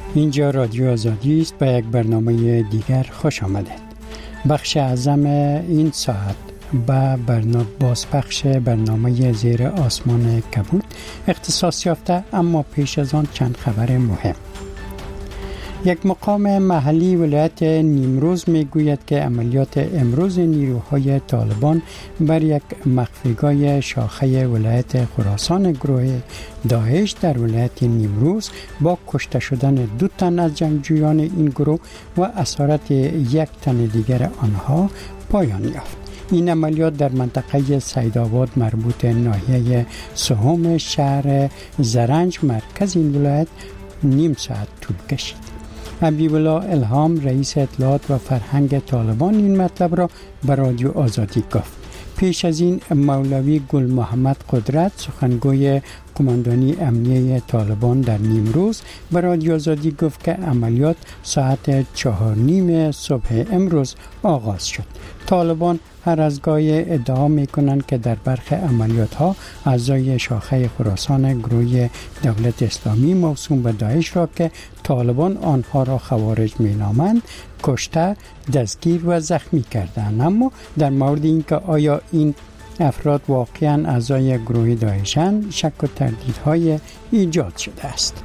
اینجا رادیو آزادی است. به یک برنامه دیگر خوش آمدید. بخش اعظم این ساعت به بازپخش برنامه زیر آسمان کبود اختصاص یافته، اما پیش از آن چند خبر مهم. یک مقام محلی ولایت نیمروز میگوید که عملیات امروز نیروهای طالبان بر یک مخفیگاه شاخه ولایت خراسان گروه داعش در ولایت نیمروز با کشته شدن 2 تن از جنگجویان این گروه و اسارت 1 تن دیگر آنها پایان یافت. این عملیات در منطقه سیدآباد مربوط ناحیه سوم شهر زرنج مرکز این ولایت نیم ساعت طول کشید. حبیب الله الهام رئیس اطلاعات و فرهنگ طالبان این مطلب را به رادیو آزادی گفت. پیش از این مولوی گل محمد قدرت سخنگوی کماندانی امنیه طالبان در نیمروز به رادیو آزادی گفت که عملیات ساعت 4:30 صبح امروز آغاز شد. طالبان هر از گاهی ادعا میکنند که در برخی عملیات ها اعضای شاخه خراسان گروه دولت اسلامی موسوم به داعش را که طالبان آنها را خوارج مینامند کشته، دستگیر و زخمی کردند. اما در مورد اینکه آیا این افراد واقعا اعضای گروه داعشند شک و تردیدهای ایجاد شده است.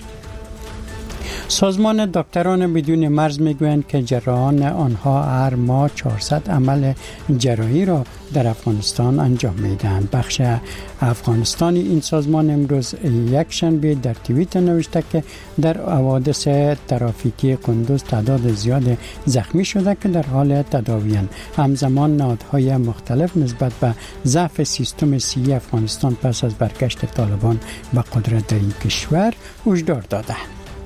سازمان دکتران بدون مرز میگویند که جراحان آنها هر ماه 400 عمل جراحی را در افغانستان انجام میدهند. بخش افغانستانی این سازمان امروز یک شنبه در توییتر نوشته که در حوادث ترافیکی قندوز تعداد زیاد زخمی شده که در حال تداوی‌اند. همزمان نهادهای مختلف نسبت به ضعف سیستم صحی افغانستان پس از برگشت طالبان به قدرت در این کشور هشدار دادند.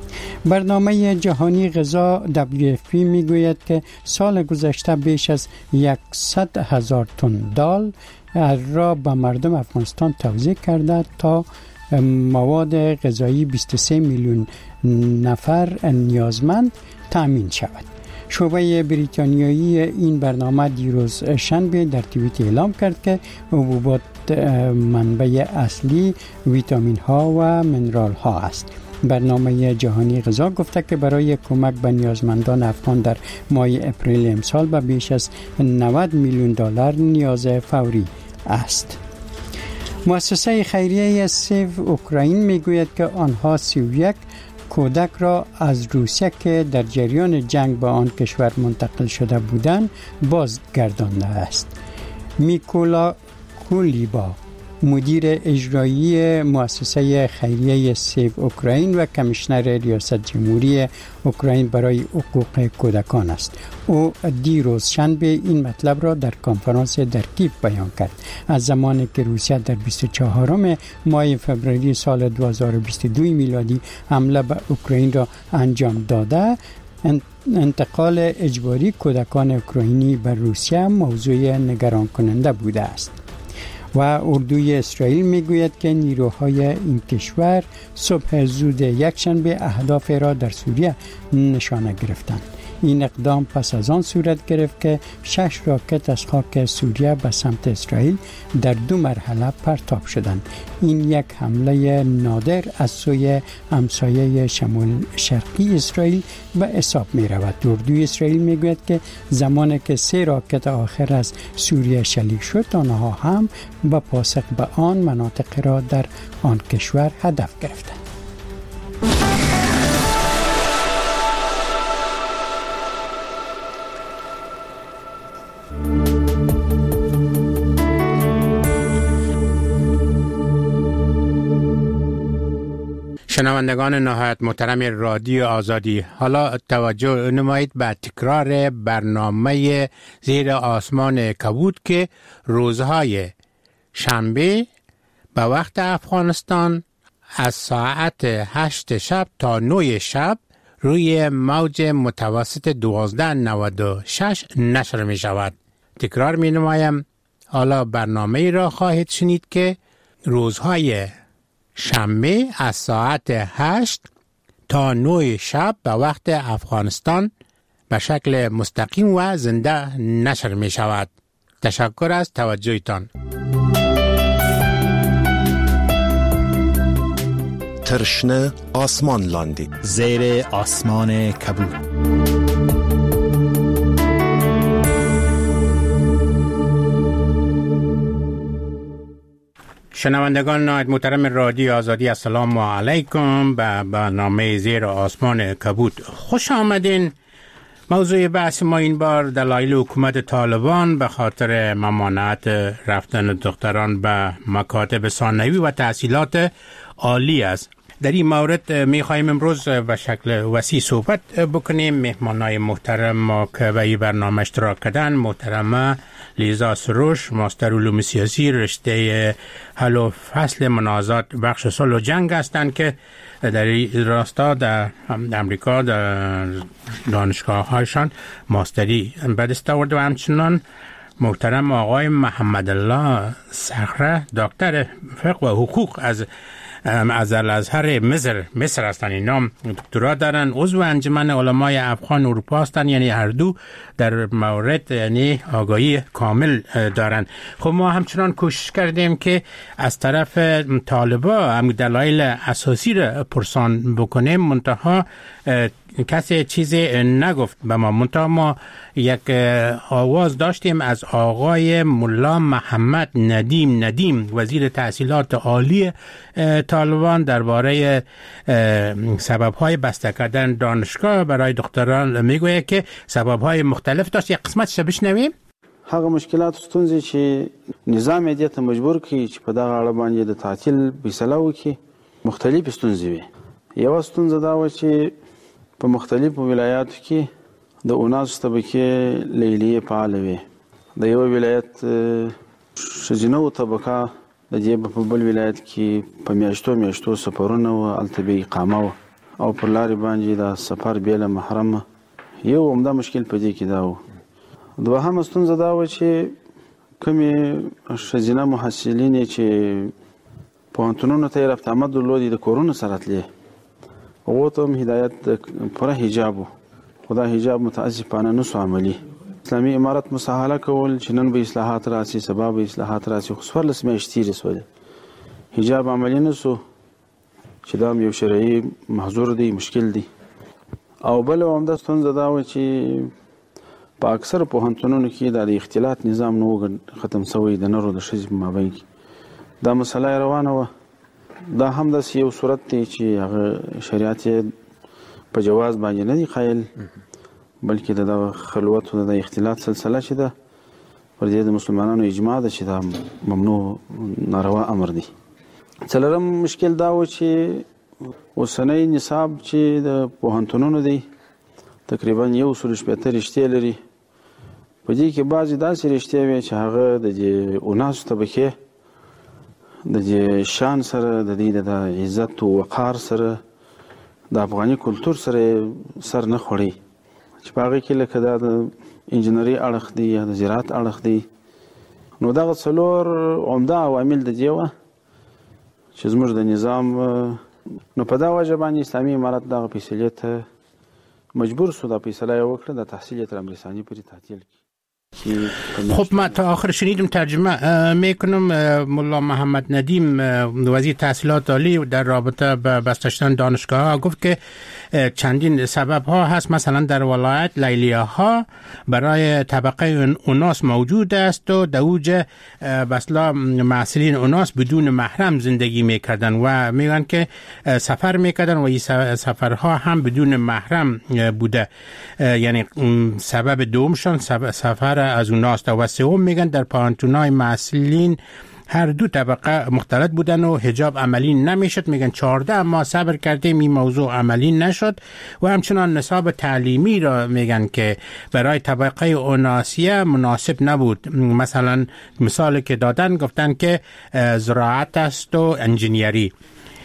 برنامه جهانی غذا WFP میگوید که سال گذشته بیش از 100,000 تن دال را به مردم افغانستان توزیع کرده تا مواد غذایی 23 میلیون نفر نیازمند تامین شود. شعبه بریتانیایی این برنامه دیروز شنبه در توییت اعلام کرد که حبوبات منبع اصلی ویتامین ها و منرال ها است. برنامه جهانی غذا گفته که برای کمک به نیازمندان افغان در ماه اپریل امسال به بیش از 90 میلیون دلار نیاز فوری است. مؤسسه خیریه سیو اوکراین میگوید که آنها 31 کودک را از روسیه که در جریان جنگ به آن کشور منتقل شده بودند بازگردانده است. میکولا کولیبا مدیر اجرایی مؤسسه خیریه سیو اوکراین و کمیشنر ریاست جمهوری اوکراین برای حقوق کودکان است. او دیروز شنبه این مطلب را در کنفرانس در کیف بیان کرد. از زمانی که روسیه در 24 ماه فوریه سال 2022 میلادی حمله به اوکراین را انجام داده، انتقال اجباری کودکان اوکراینی به روسیه موضوع نگران کننده بوده است. و اردوی اسرائیل میگوید که نیروهای این کشور صبح زود یکشنبه اهداف را در سوریه نشانه گرفتند. این اقدام پس از آن صورت گرفت که 6 راکت از خاک سوریه به سمت اسرائیل در 2 مرحله پرتاب شدند. این یک حمله نادر از سوی همسایه شمال شرقی اسرائیل به حساب می رود. اردوی اسرائیل می گوید که زمانی که 3 راکت آخر از سوریه شلیک شد، آنها هم به پاسخ به آن مناطق را در آن کشور هدف گرفتند. شنوندگان نهایت محترم رادیو آزادی، حالا توجه نمایید به تکرار برنامه زیر آسمان کبود که روزهای شنبه به وقت افغانستان از ساعت 8 شب تا 9 شب روی موج متوسط 1296 نشر می شود. تکرار می نمایم. حالا برنامه را خواهید شنید که روزهای شنبه از ساعت 8 تا 9 شب به وقت افغانستان به شکل مستقیم و زنده نشر می شود. تشکر از توجهتان. ترشنه آسمان لاندی زیر آسمان کبود. شنوندگان نهایت محترم رادیو آزادی، السلام علیکم. به برنامه زیر آسمان کبود خوش آمدین. موضوع بحث ما این بار دلایل حکومت طالبان به خاطر ممانعت رفتن دختران به مکاتب ثانوی و تحصیلات عالی است. در این مورد می‌خوایم امروز به شکل وسیع صحبت بکنیم. مهمانای محترم ما که به این برنامه اشتراک کردن: محترمه لیزا سروش، ماستر علوم سیاسی، رشته حل و فصل منازعات بخش صلح و جنگ هستند که در این راستا در امریکا در دانشگاه‌هایشان ماستری به دست آورده. و همچنان محترم آقای محمد الله صخره، دکتر فقه و حقوق از الازهر مصر هستند. اینا دکترا دارن، عضو انجمن علمای افغان اروپا هستند، یعنی هر دو در مورد یعنی آگاهی کامل دارن. خب ما همچنان کوشش کردیم که از طرف طالبا هم دلایل اساسی را پرسان بکنیم، منتها کسی چیزی نگفت به ما. منتها ما یک آواز داشتیم از آقای ملا محمد ندیم وزیر تحصیلات عالی طالبان درباره سبب‌های بسته کردن دانشگاه برای دختران. میگوید که سبب‌های مختلف داشت. یک قسمتش بشنویم. هغه مشکلات ستونزې چې نظام دې ته مجبور کړي چې په دغه اړه باندې د تعطیل فیصله وکړي، مختلف ستونزې وي. یو ستونزه دا و چې په مختلفو ولایاتو کې د اوناس طبقه لیلیه فعال وي. د یو ولایت شجنو طبقه د دې په بل ولایت کې په میاشتو سفرونه او التبی اقامه او پر لارې باندې د سفر بیل محرم. یو عمده مشکل په دې کې دا و. دوهم ستونزه دا و چې کومې شجنه محصلین چې پوهنتونونو ته رفت آمد درلودي د کورونو سره تللی، هغو ته هم هدایت پوره حجاب و، خو دا حجاب متاسفانه نسو عملي. اسلامي امارت مساهله کول چې نن به اصلاحات راسي، سبا به اصلاحات راسي، خو 14 میاشتې تېرې سولې، حجاب عملي نسو، چې دا هم یو شرعي محظور دی، مشکل دی. او بل عمده ستونزه دا و چې په اکثر پوهنتونونو کې دا د اختلاط نظام نه ختم شوی، د نرو د ښځې په مابین کې دا مسله روانه وه. دا هم داسې یو صورت دی چې هغه شریعت په جواز باندې نه دی قایل، بلکې د خلوت او د اختلاط سلسله چې ده پر دې د مسلمانانو اجماع ده چې دا ممنوع ناروا امر دی. څلورم مشکل دا و چې اوسنی نصاب چې د پوهنتونونو دی تقریبا 180 رشتې لري. په دې کې بعضې داسې رشتې وي چې هغه د دې اوناسو طبقې د دې شان سره، د دې د عزت او وقار سره، د افغاني کلتور سره سر نه خوړي، چې په هغې کې لکه دا د انجینري اړخ دی یا د زراعت اړخ دی. نو دغه څلور عمده عوامل د دې وه چې زموږ د نظام نو په دا وجه باندې اسلامي امارت دغه فیصلې ته مجبور شو، دا فیصله یې وکړه د تحصیل تر امرسانی پورې تعطیل کړي. خب ما تا آخر شنیدم، ترجمه میکنم. ملا محمد ندیم وزیر تحصیلات عالی در رابطه با بسته شدن دانشگاه ها گفت که چندین سبب ها هست. مثلا در ولایت لیلیه ها برای طبقه اوناس موجود است و در اوج بسلا معسلین اوناس بدون محرم زندگی میکردن و میگن که سفر میکردن و این سفرها هم بدون محرم بوده، یعنی سبب دومشان سفر از اوناست. و سوم میگن در پانتونای معسلین هر دو طبقه مختلط بودن و حجاب عملی نمیشد. میگن 14 ما صبر کردیم این موضوع عملی نشد. و همچنان نصاب تعلیمی را میگن که برای طبقه اوناسیه مناسب نبود. مثلا مثالی که دادن گفتن که زراعت است و انجینیری.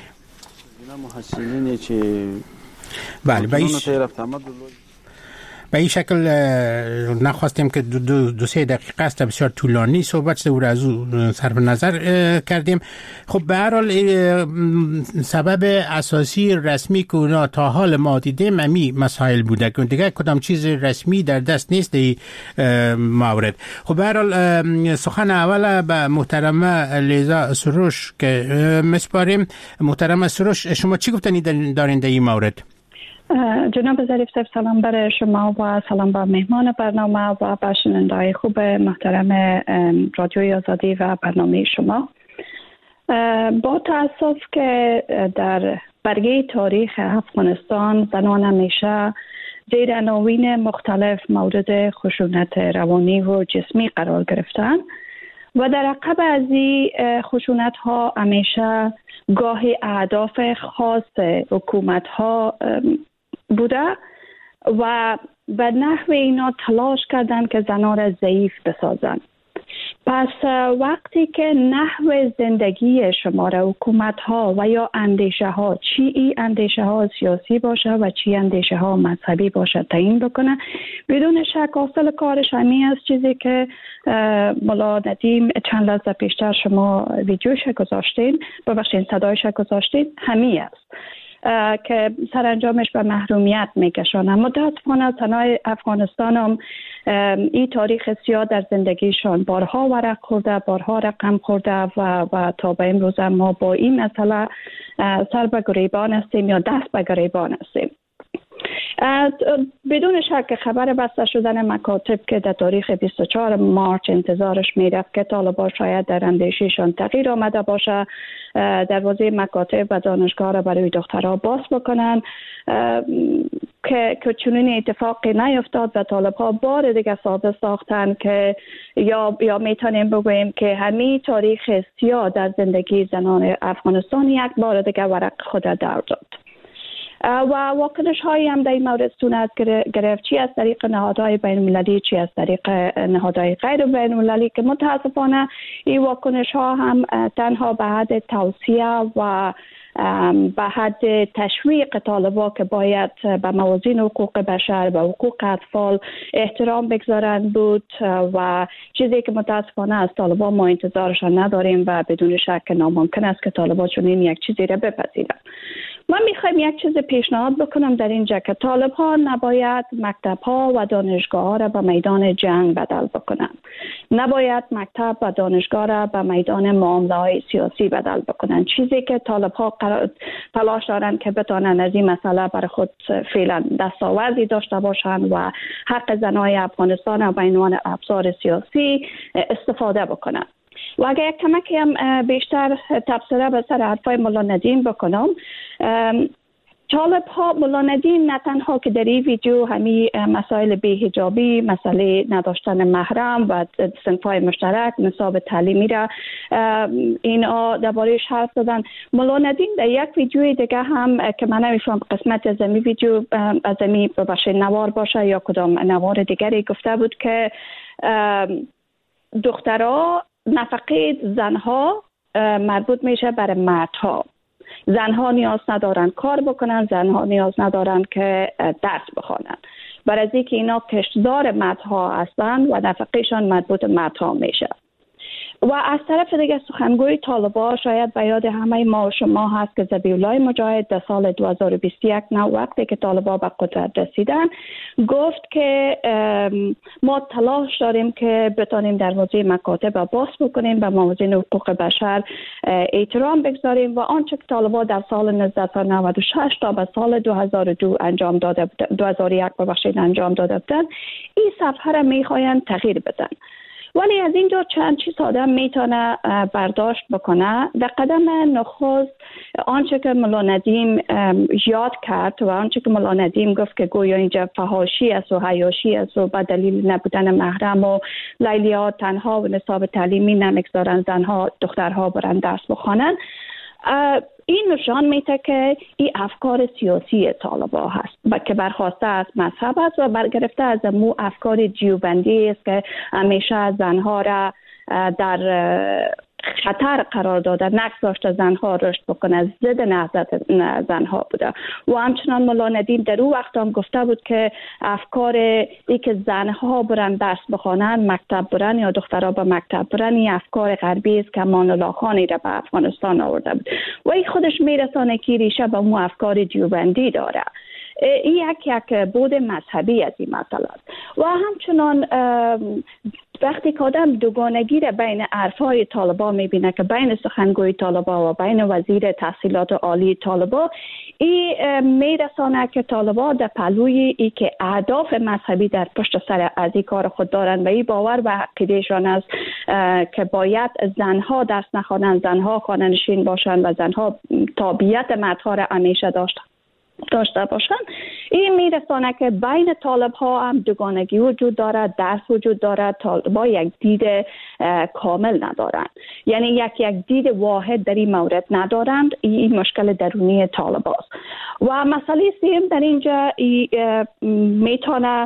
محصلینی که بله به این شکل نخواستیم که دو سه دقیقه است بسیار طولانی صحبت شده و از او صرف نظر کردیم. خب به هر حال سبب اساسی رسمی که اونا تا حال ما دیدیم امی مسائل بوده که دیگه کدام چیز رسمی در دست نیست این مورد. خب به هر حال سخن اول به محترمه لیزا سروش که مسپاریم. محترمه سروش، شما چی گفتنی دارین در این مورد؟ جناب ظریف صاحب، سلام برای شما و سلام به مهمان برنامه و به شنونده‌های خوب محترم رادیوی آزادی و برنامه شما. با تأسف که در برگه تاریخ افغانستان زنان همیشه زیر عناوین مختلف مورد خشونت روانی و جسمی قرار گرفتن و در عقب از این خشونت ها همیشه گاهی اهداف خاص حکومت ها بوده و به نحو اینا تلاش کردن که زنان را ضعیف بسازن. پس وقتی که نحو زندگی شما را حکومت ها و یا اندیشه ها، چی اندیشه ها سیاسی باشه و چی اندیشه ها مذهبی باشه تعیین بکنه، بدون شک حاصل کارش همین است. چیزی که مولا ندیم چند لحظه پیشتر شما ویدیوش گذاشتین، ببخشید صدایش گذاشتین، همین است که سرانجامش به محرومیت میکشانن. متاسفانه زنای افغانستان هم این تاریخ سیاه در زندگیشان بارها ورق خورده، بارها رقم خورده و تا به امروز ما با این مسئله سر به گریبان هستیم یا دست به گریبان هستیم. بدون شک خبر بسته شدن مکاتب که در تاریخ 24 مارچ انتظارش میرفت که طالبان شاید در اندیشیشان تغییر آمده باشه، دروازه مکاتب و دانشگاه را برای دخترها باز بکنن، که چنین اتفاقی نیفتاد و طالبان بار دیگه ساده ساختن که یا میتونیم بگوییم که همین تاریخ سیاه در زندگی زنان افغانستان یک بار دیگه ورق خود در داد. و واکنش هایی هم در این مورد صورت گرفت، چی از طریق نهادهای بین المللی، چی از طریق نهادهای غیر بین المللی، که متاسفانه این واکنش ها هم تنها به حد توصیه و به حد تشویق طالبان که باید به موازین حقوق بشر و حقوق اطفال احترام بگذارند بود و چیزی که متاسفانه از طالبان ما انتظارشان نداریم و بدون شک ناممکن است که طالبان چنین یک چیزی را بپذیرند. من میخوایم یک چیز پیشنهاد بکنم در اینجا که طالبان نباید مکتب‌ها و دانشگاه‌ها را به میدان جنگ بدل بکنند. نباید مکتب و دانشگاه را به میدان معامله‌های سیاسی بدل بکنند. چیزی که طالبان تلاش دارند که بتوانند از این مسئله برای خود فعلا دستاوردی داشته باشند و حق زنای افغانستان را به عنوان ابزار سیاسی استفاده بکنند. و اگر یک کمکی هم بیشتر تبصره به سر حرفای مولا ندیم بکنم، طالب‌ها، مولا ندیم نه تنها که در این ویدیو همین مسائل بی‌حجابی، مسئله نداشتن محرم و صنف‌های مشترک، نصاب تعلیمی را اینا درباره‌اش حرف زدن. مولا ندیم در یک ویدیوی دیگه هم که من نمی‌فهم قسمت از این ویدیو از این باشه نوار باشه یا کدام نوار دیگری گفته بود که دخترها نفقه زنها مربوط میشه برای مردها. زنها نیاز ندارن کار بکنن، زنها نیاز ندارن که درس بخوانن، برای از اینکه اینا کشتزار مردها هستن و نفقهشان مربوط مردها میشه. و از طرف دیگه سخنگوی طالبان شاید به یاد همه ما و شما هست که ذبیح‌الله مجاهد در سال 2021 وقتی که طالبان به قدرت رسیدن گفت که ما تلاش داریم که بتونیم دروازه مکاتب باز بکنیم، به موازین حقوق بشر احترام بگذاریم و آنچه که طالبان در سال 1996 تا به سال 2002 انجام داده 2001 انجام داده بودن، این صفحه را میخواین تغییر بدن. ولی از این دو چند چیز آدم میتونه برداشت بکنه. در قدم نخست آنچه که مولا ندیم یاد کرد و آنچه که مولا ندیم گفت که گویا اینجا فحاشی است و حیاشی است و به دلیل نبودن محرم و لیلی‌ها تنها و نصاب تعلیمی نمیگذارن زنها دخترها برن درس بخوانن، این نشان میده که این افکار سیاسی طالبان هست و که برخواسته از مذهب است و برگرفته از مو افکار دیوبندی است که همیشه زنها را در خطر قرار داده، نگذاشته زنها رشد بکنه، ضد نهضت زنها بوده. و همچنان مولا ندیم در اون وقت هم گفته بود که افکار ای که زنها برن درس بخوانن، مکتب برن یا دخترها به مکتب برن، این افکار غربی است که امان الله خانی را به افغانستان آورده بود و این خودش میرسانه که ریشه به مو افکار دیوبندی داره. این یک بود مذهبی از این مسئله است. و همچنان وقتی که آدم دوگانگی را بین حرفهای طالبان میبینه که بین سخنگوی طالبان و بین وزیر تحصیلات عالی طالبان، این میرسانه که طالبان در پلوی ای که اهداف مذهبی در پشت سر از این کار خود دارند و این باور و عقیدهشان است که باید زنها درس نخوانند، زنها خانه‌نشین باشند و زنها تابعیت مردها را همیشه داشته باشند. این میرسانه که بین طالب ها هم دوگانگی وجود دارد، درس وجود دارد. طالب ها یک دید کامل ندارند، یعنی یک دید واحد در این مورد ندارند. این مشکل درونی طالب هاست. و مسئله سوم در اینجا میتونه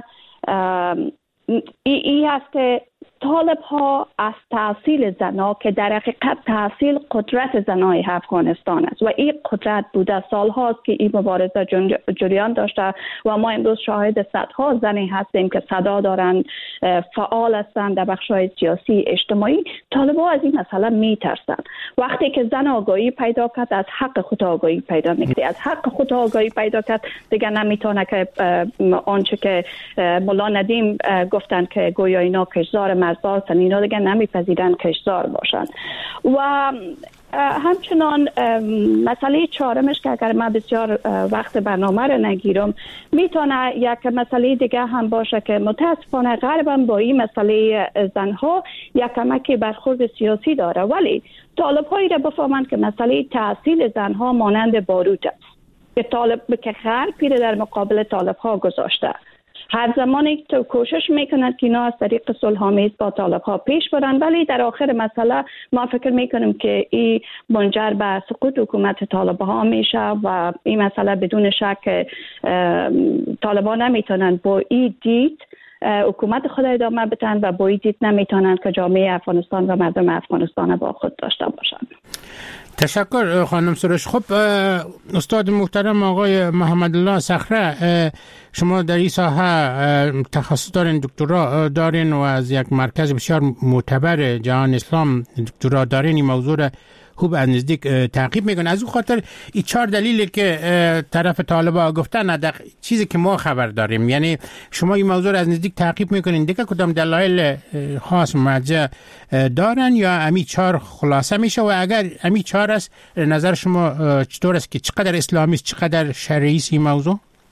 این است که طالب ها از تحصیل زنها که در حقیقت تحصیل قدرت زنای افغانستان است و این قدرت بوده سال هاست که این مبارزه جریان داشته و ما امروز شاهد صدها زنی هستیم که صدا دارند، فعال هستند در بخش‌های سیاسی اجتماعی. طالب ها از این مسئله میترسند. وقتی که زن آگاهی پیدا کرد، از حق خود آگاهی پیدا میکنه، از حق خود آگاهی پیدا کرد، دیگه نمیتونه که آنچه که مولا ندیم گفتن که گویا اینا کشزار مرزا هستن، اینا دیگه نمیپذیرن کشزار باشن. و همچنان مسئله چهارمش که اگر من بسیار وقت برنامه رو نگیرم، میتونه یک مسئله دیگه هم باشه که متاسفانه غرب هم با این مسئله زنها یک کمکی برخورد سیاسی داره، ولی طالب هایی را بفهمند که مسئله تحصیل زنها مانند باروت است که غرب پیره در مقابل طالب ها گذاشته. هر زمانی که کوشش میکنند که اینا از طریق صلح‌آمیز با طالب ها پیش برن، ولی در آخر مسئله ما فکر میکنیم که این منجر به سقوط حکومت طالب ها میشه و این مسئله بدون شک طالبان نمیتونن با این دید حکومت خود ادامه بدن و با این دید نمیتونن که جامعه افغانستان و مردم افغانستان با خود داشته باشند. تشکر خانم سروش. خب استاد محترم آقای محمد الله صخره، شما در این ساحه تخصص دارین، دکترا دارین و از یک مرکز بسیار معتبر جهان اسلام دکترا دارین، این موضوع را خوب از نزدیک تعقیب میکنه. از اون خاطر این 4 دلیلی که طرف طالبا گفتن در چیزی که ما خبر داریم، یعنی شما این موضوع را از نزدیک تعقیب میکنین، دیگه کدام دلایل خاص مرجع دارن یا امی 4 خلاصه میشه؟ و اگر امی 4 است، نظر شما چطور است که چقدر اسلامی است، چقدر شرعی است این موضوع؟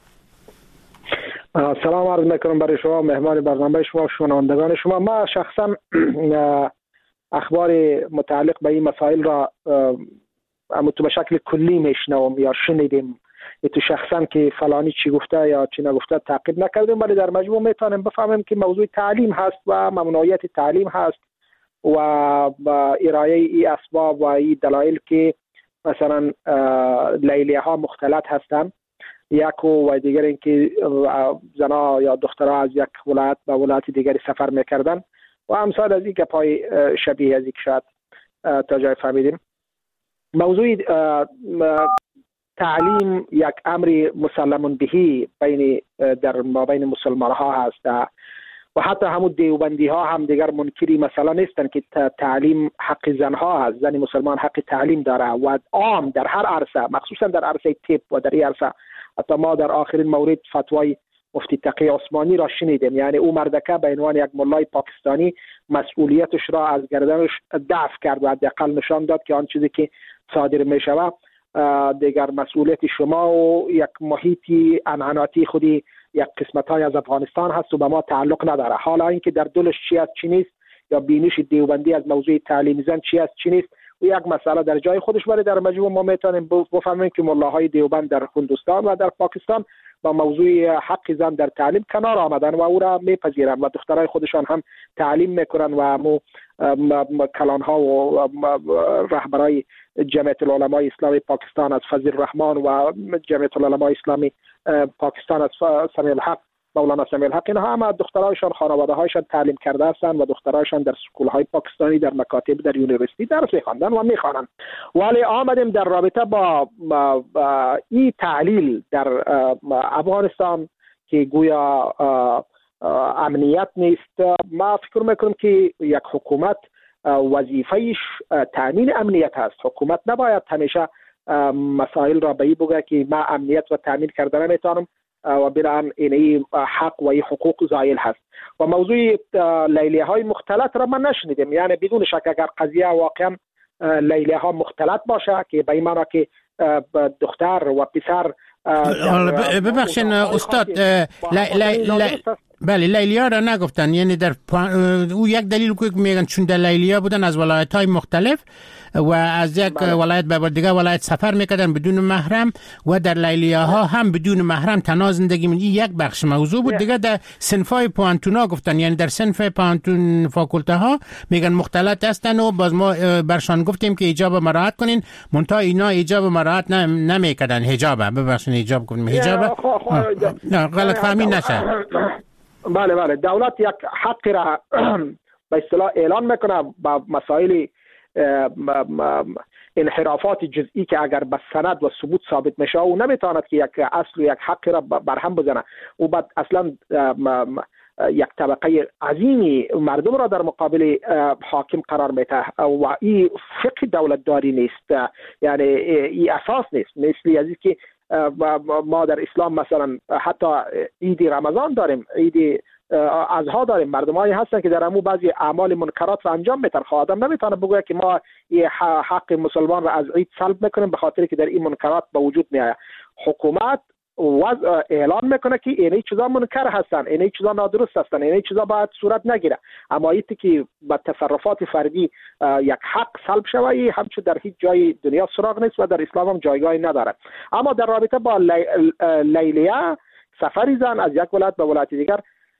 سلام عرض میکنم برای شما، مهمان برنامه شما، شنوندگان شما. ما شخصا اخبار متعلق به این مسائل را تو به شکل کلی میشنوم یا شنیدیم، تو شخصا که فلانی چی گفته یا چی نگفته تعقیب نکردیم، ولی در مجموع میتونیم بفهمیم که موضوع تعلیم هست و ممنوعیت تعلیم هست و با ارائه ای اسباب و ای دلایل که مثلا لیلیه ها مختلط هستند، یک و دیگر اینکه زنها یا دخترها از یک ولایت به ولایت دیگری سفر میکردن و امثال از این گپای شبیه از این که شاید تا جای فهمیدیم. موضوع تعلیم یک امر مسلم بهی در مابین مسلمان ها هست و حتی همون دیوبندی ها هم دیگر منکری مثلا نیستن که تعلیم حق زنها هست. زن مسلمان حق تعلیم داره و عام در هر عرصه، مخصوصا در عرصه طب و در این عرصه. حتی ما در آخرین مورد فتوای مفتی تقی عثمانی را شنیدیم، یعنی او مردکه به عنوان یک ملای پاکستانی مسئولیتش را از گردنش دفع کرد و حداقل نشان داد که آن چیزی که صادر می شود دیگر مسئولیت شما و یک محیطی انحناتی خودی یک قسمت‌های از افغانستان هست و به ما تعلق نداره. حالا اینکه در دلش چی است چی نیست یا بینش دیوبندی از موضوع تعلیم زن چی است چی نیست و یک مسئله در جای خودش، ولی در مجموع ما میتونیم بفهمیم که ملاهای دیوبند در هندوستان و در پاکستان با موضوع حق زن در تعلیم کنار آمدن و او را میپذیرن و دخترای خودشان هم تعلیم میکنن و کلان ها و رهبرای جمعیت العلمای اسلامی پاکستان از فضل الرحمن و جمعیت العلمای اسلامی پاکستان از سمیع الحق مولانا سمیع الحق، اینها همه دخترایشان خانواده هایشان تعلیم کرده هستند و دخترایشان در سکول های پاکستانی، در مکاتب، در یونیورسیتی درس می‌خواندن و می‌خوانند. ولی آمدیم در رابطه با این تعلیل در افغانستان که گویا امنیت نیست. ما فکر میکنم که یک حکومت وظیفه‌اش تامین امنیت است. حکومت نباید همیشه مسائل را به این بگه که ما امنیت و تامین کردن نمیتونم و بنابراین این حق و این حقوق زائل هست. و موضوع لیلیه های مختلط را من نشنیدم، یعنی بدون شک اگر قضیه واقعا لیلیه ها مختلط باشه که به این معنی که دختر و پسر ببخشید استاد بله لیلیا را نگفتن، یعنی در او یک دلیل که میگن چون در لیلیا بودن از ولایت‌های مختلف و از یک ولایت به دیگه ولایت سفر میکردن بدون محرم و در لیلیاها هم بدون محرم تنها زندگی می. یک بخش موضوع بود. دیگه در صنفای پوانتونا گفتن، یعنی در صنف پوانتون فاکولته ها میگن مختلط هستن و باز ما برشان گفتیم که حجاب مراعات کنین، منتها اینا حجاب مراعات نمیکردن. حجابه ببخشید حجاب کنیم حجابه نه غلط فهمی نشه. بله دولت یک حق را به اصطلاح اعلان میکنه با مسائل انحرافات جزئی که اگر به سند و ثبوت ثابت میشه او نمیتواند که یک اصل و یک حق را برهم بزنه. او بعد اصلا یک طبقه عظیمی مردم را در مقابل حاکم قرار میده و این فقه دولت داری نیست، یعنی این اساس نیست. مثل از که ما در اسلام مثلا حتی عید رمضان داریم، عید اضحی داریم، مردمایی هستن که در امو بعضی اعمال منکرات را انجام میدن. آدم نمیتونه بگه که ما این حق مسلمان را از عید سلب میکنیم به خاطر که در این منکرات به وجود میآید. حکومت اعلان میکنه که اینه چیزا منکر هستن، اینه چیزا نادرست هستن، اینه چیزا باید صورت نگیره. اما ایتی که با تصرفات فردی یک حق سلب شوه همچون در هیچ جای دنیا سراغ نیست و در اسلام هم جایگاهی نداره. اما در رابطه با لیلیه سفری زن از یک ولایت به ولایت دیگر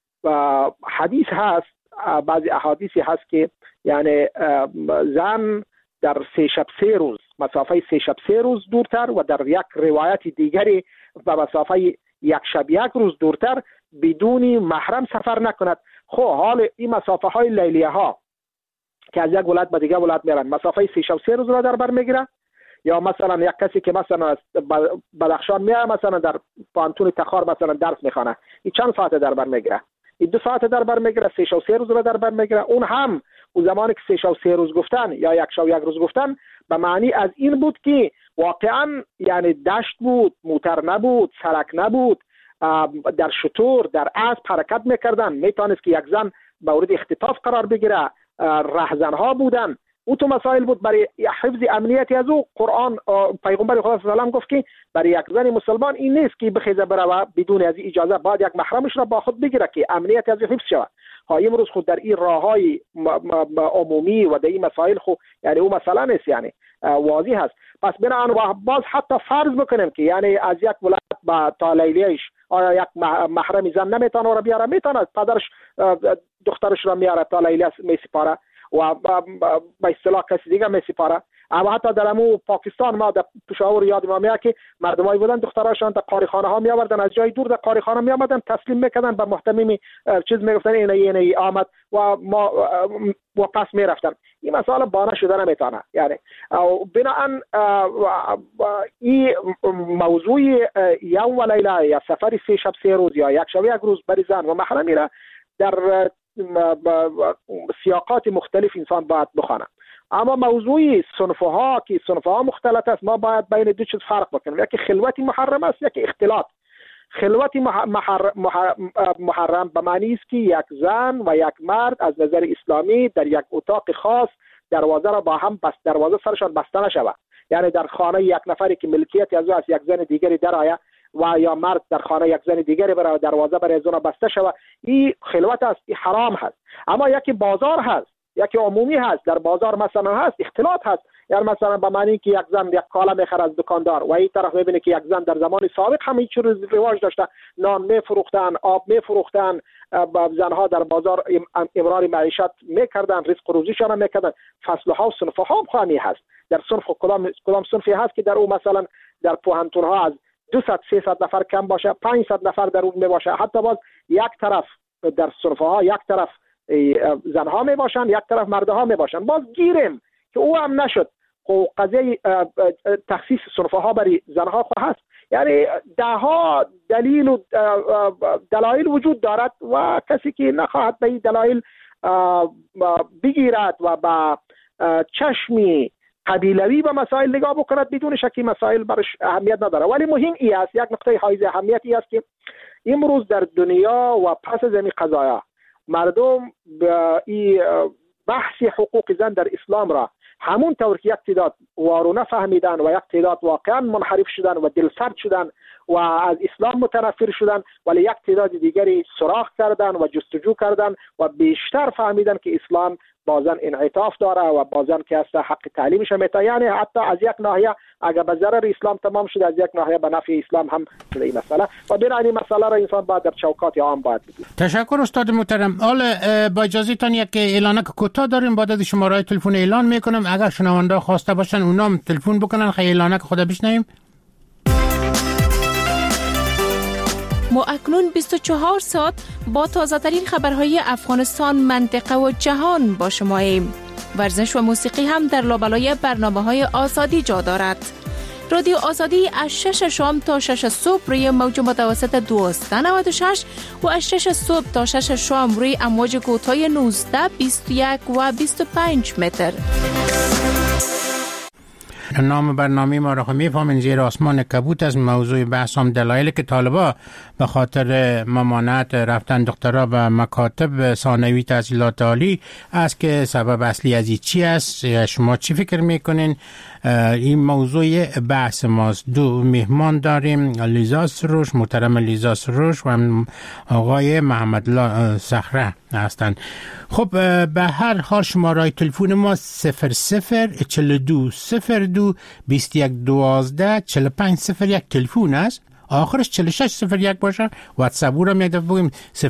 حدیث هست، بعضی احادیثی هست که یعنی زن در 3 شب 3 روز مسافه 3 شب 3 روز دورتر و در یک روایت دیگری به مسافه 1 شب 1 روز دورتر بدون محرم سفر نکند. خب حال این مسافه های لیلیه ها که از یک ولایت به دیگه ولایت میرن مسافه 3 شب 3 روز را در بر میگیره، یا مثلا یک کسی که مثلا از بدخشان میاد مثلا در پانتون تخار مثلا درس میخوانه، این چند ساعت در بر میگیره؟ این 2 ساعت در بر میگیره. 3 شب 3 روز را در بر میگیره. اون هم اون زمانی که 3 شب 3 روز گفتن یا 1 شب 1 روز گفتن به معنی از این بود که واقعا یعنی دشت بود، موتر نبود، سرک نبود، در شتور در اسب حرکت میکردن، میتونست که یک زن به مورد اختطاف قرار بگیره، رهزنها بودن. او تو مسائل بود. برای حفظ امنیتی از او قرآن پیغمبر خدا صلی الله علیه و آله گفت که برای یک زن مسلمان این نیست که بخیزه بره بدون از اجازه، بعد یک محرمش را با خود بگیره که امنیت از حفظ شود. ها امروز خود در این راههای عمومی و در این مسائل خود یعنی او مسئله نیست، یعنی واضح هست. پس بنابراین باز حتی فرض بکنیم که یعنی از یک ولایت با تا لیلیه‌اش آیا یک محرم زن نمیتونه را بیاره، میتونه پدرش دخترش را میاره تا لیلیه میسپاره و به اصطلاح کسی دیگه میسپاره. اما حتی در امو پاکستان ما در پشاور یاد ما میاد که مردمایی بودن دختراشان در قاریخانه ها می آوردن، از جای دور در قاریخانه می آمدن تسلیم میکردن به محتمیم چیز میگفتن اینه آمد و ما و پس میرفتن. این مسئله بانه شده نمیتونه. یعنی بنابراین این موضوع یوم و لیله یا سفر 3 شب 3 روز یا 1 شب 1 روز بر زن و محرمی را در سیاقات مختلف انسان باید بخونه. اما موضوع صنفها که صنفها مختلط است، ما باید بین 2 چیز فرق بکنیم، یکی خلوت محرم است، یکی اختلاط. خلوت محرم به معنی است که یک زن و یک مرد از نظر اسلامی در یک اتاق خاص دروازه را با هم بست، دروازه سرشان بسته نشود. یعنی در خانه یک نفری که ملکیت از او از یک زن دیگری درآید و یا مرد در خانه یک زن دیگری برای دروازه برای زن بسته شود، این خلوت است، این حرام هست. اما یکی بازار هست، یکی عمومی هست، در بازار مثلا هست اختلاط هست. یعنی مثلا به معنی که یک زن یک کالا میخره از دکاندار و این طرف میبینه که یک زن در زمان سابق هم این چیز رواج داشته، نان میفروختن، آب میفروختن، زنها در بازار امرار معیشت میکردن، رزق روزیشان میکردن. فصلها و صنفها هم خواهی هست. در صنف کدام صنفی هست که در او مثلا در پوهنتون ها از 200-300 نفر کم باشه، 500 نفر در اون می باشه. حتی باز یک طرف در سرفه ها یک طرف زنها می باشند، یک طرف مردها می باشند. باز گیریم که او هم نشد. خب قضیه تخصیص سرفه ها برای زنها خو هست. یعنی ده ها دلیل و دلایل وجود دارد و کسی که نخواهد به این دلایل بگیرد و با چشمی قبیلوی به مسائل نگاه بکند، بدون شکی مسائل برش اهمیت نداره. ولی مهم ای است، یک نقطه حائز اهمیت ای است که امروز در دنیا و پس از این قضایا مردم این بحث حقوق زن در اسلام را همون طور که یک تعداد وارونه فهمیدن و یک تعداد واقعا منحرف شدن و دلسرد شدن و از اسلام متنفر شدن، ولی یک تعداد دیگری سراغ کردن و جستجو کردن و بیشتر فهمیدن که اسلام بازن انعطاف داره و بازن که است حق تعلیمش میته. یعنی حتی از یک ناحیه اگر به ضرر اسلام تمام شده، از یک ناحیه به نفع اسلام هم شده این مسئله و بنابراین این مسئله را انسان باید در چوکات عام باید بگیره. تشکر استاد محترم. حالا با اجازه تان یک اعلانک کوتاه داریم، بعد از شماره تلفن اعلان میکنم. اگر شنونده خواسته باشن اونام تلفن بکنن، خیلی اعلانک خدا بشنویم. ما اکنون 24 ساعت با تازه ترین خبرهای افغانستان، منطقه و جهان با شماییم. ورزش و موسیقی هم در لابلای برنامه‌های آزادی جا دارد. رادیو آزادی از 6 شام تا 6 صبح روی موج متوسط 1296 و از 6 صبح تا 6 شام روی امواج کوتاه 19، 21 و 25 متر. نام برنامه ما را میفهمین زیر آسمان کبوت. از موضوع بحثم دلایلی که طالبا به خاطر ممانعت رفتن دکترا و مکاتب ثانوی تحصیلات عالی است که سبب اصلی از این چی است؟ شما چی فکر میکنین؟ این موضوع بحث ماست. دو مهمان داریم، لیزا سروش، محترم لیزا سروش و آقای محمد الله صخره هستند. خب به هر حال شماره تلفن ما 00420221124501 تلفن است. آخرش 4601 باشه. واتساپ رو میاد بگیم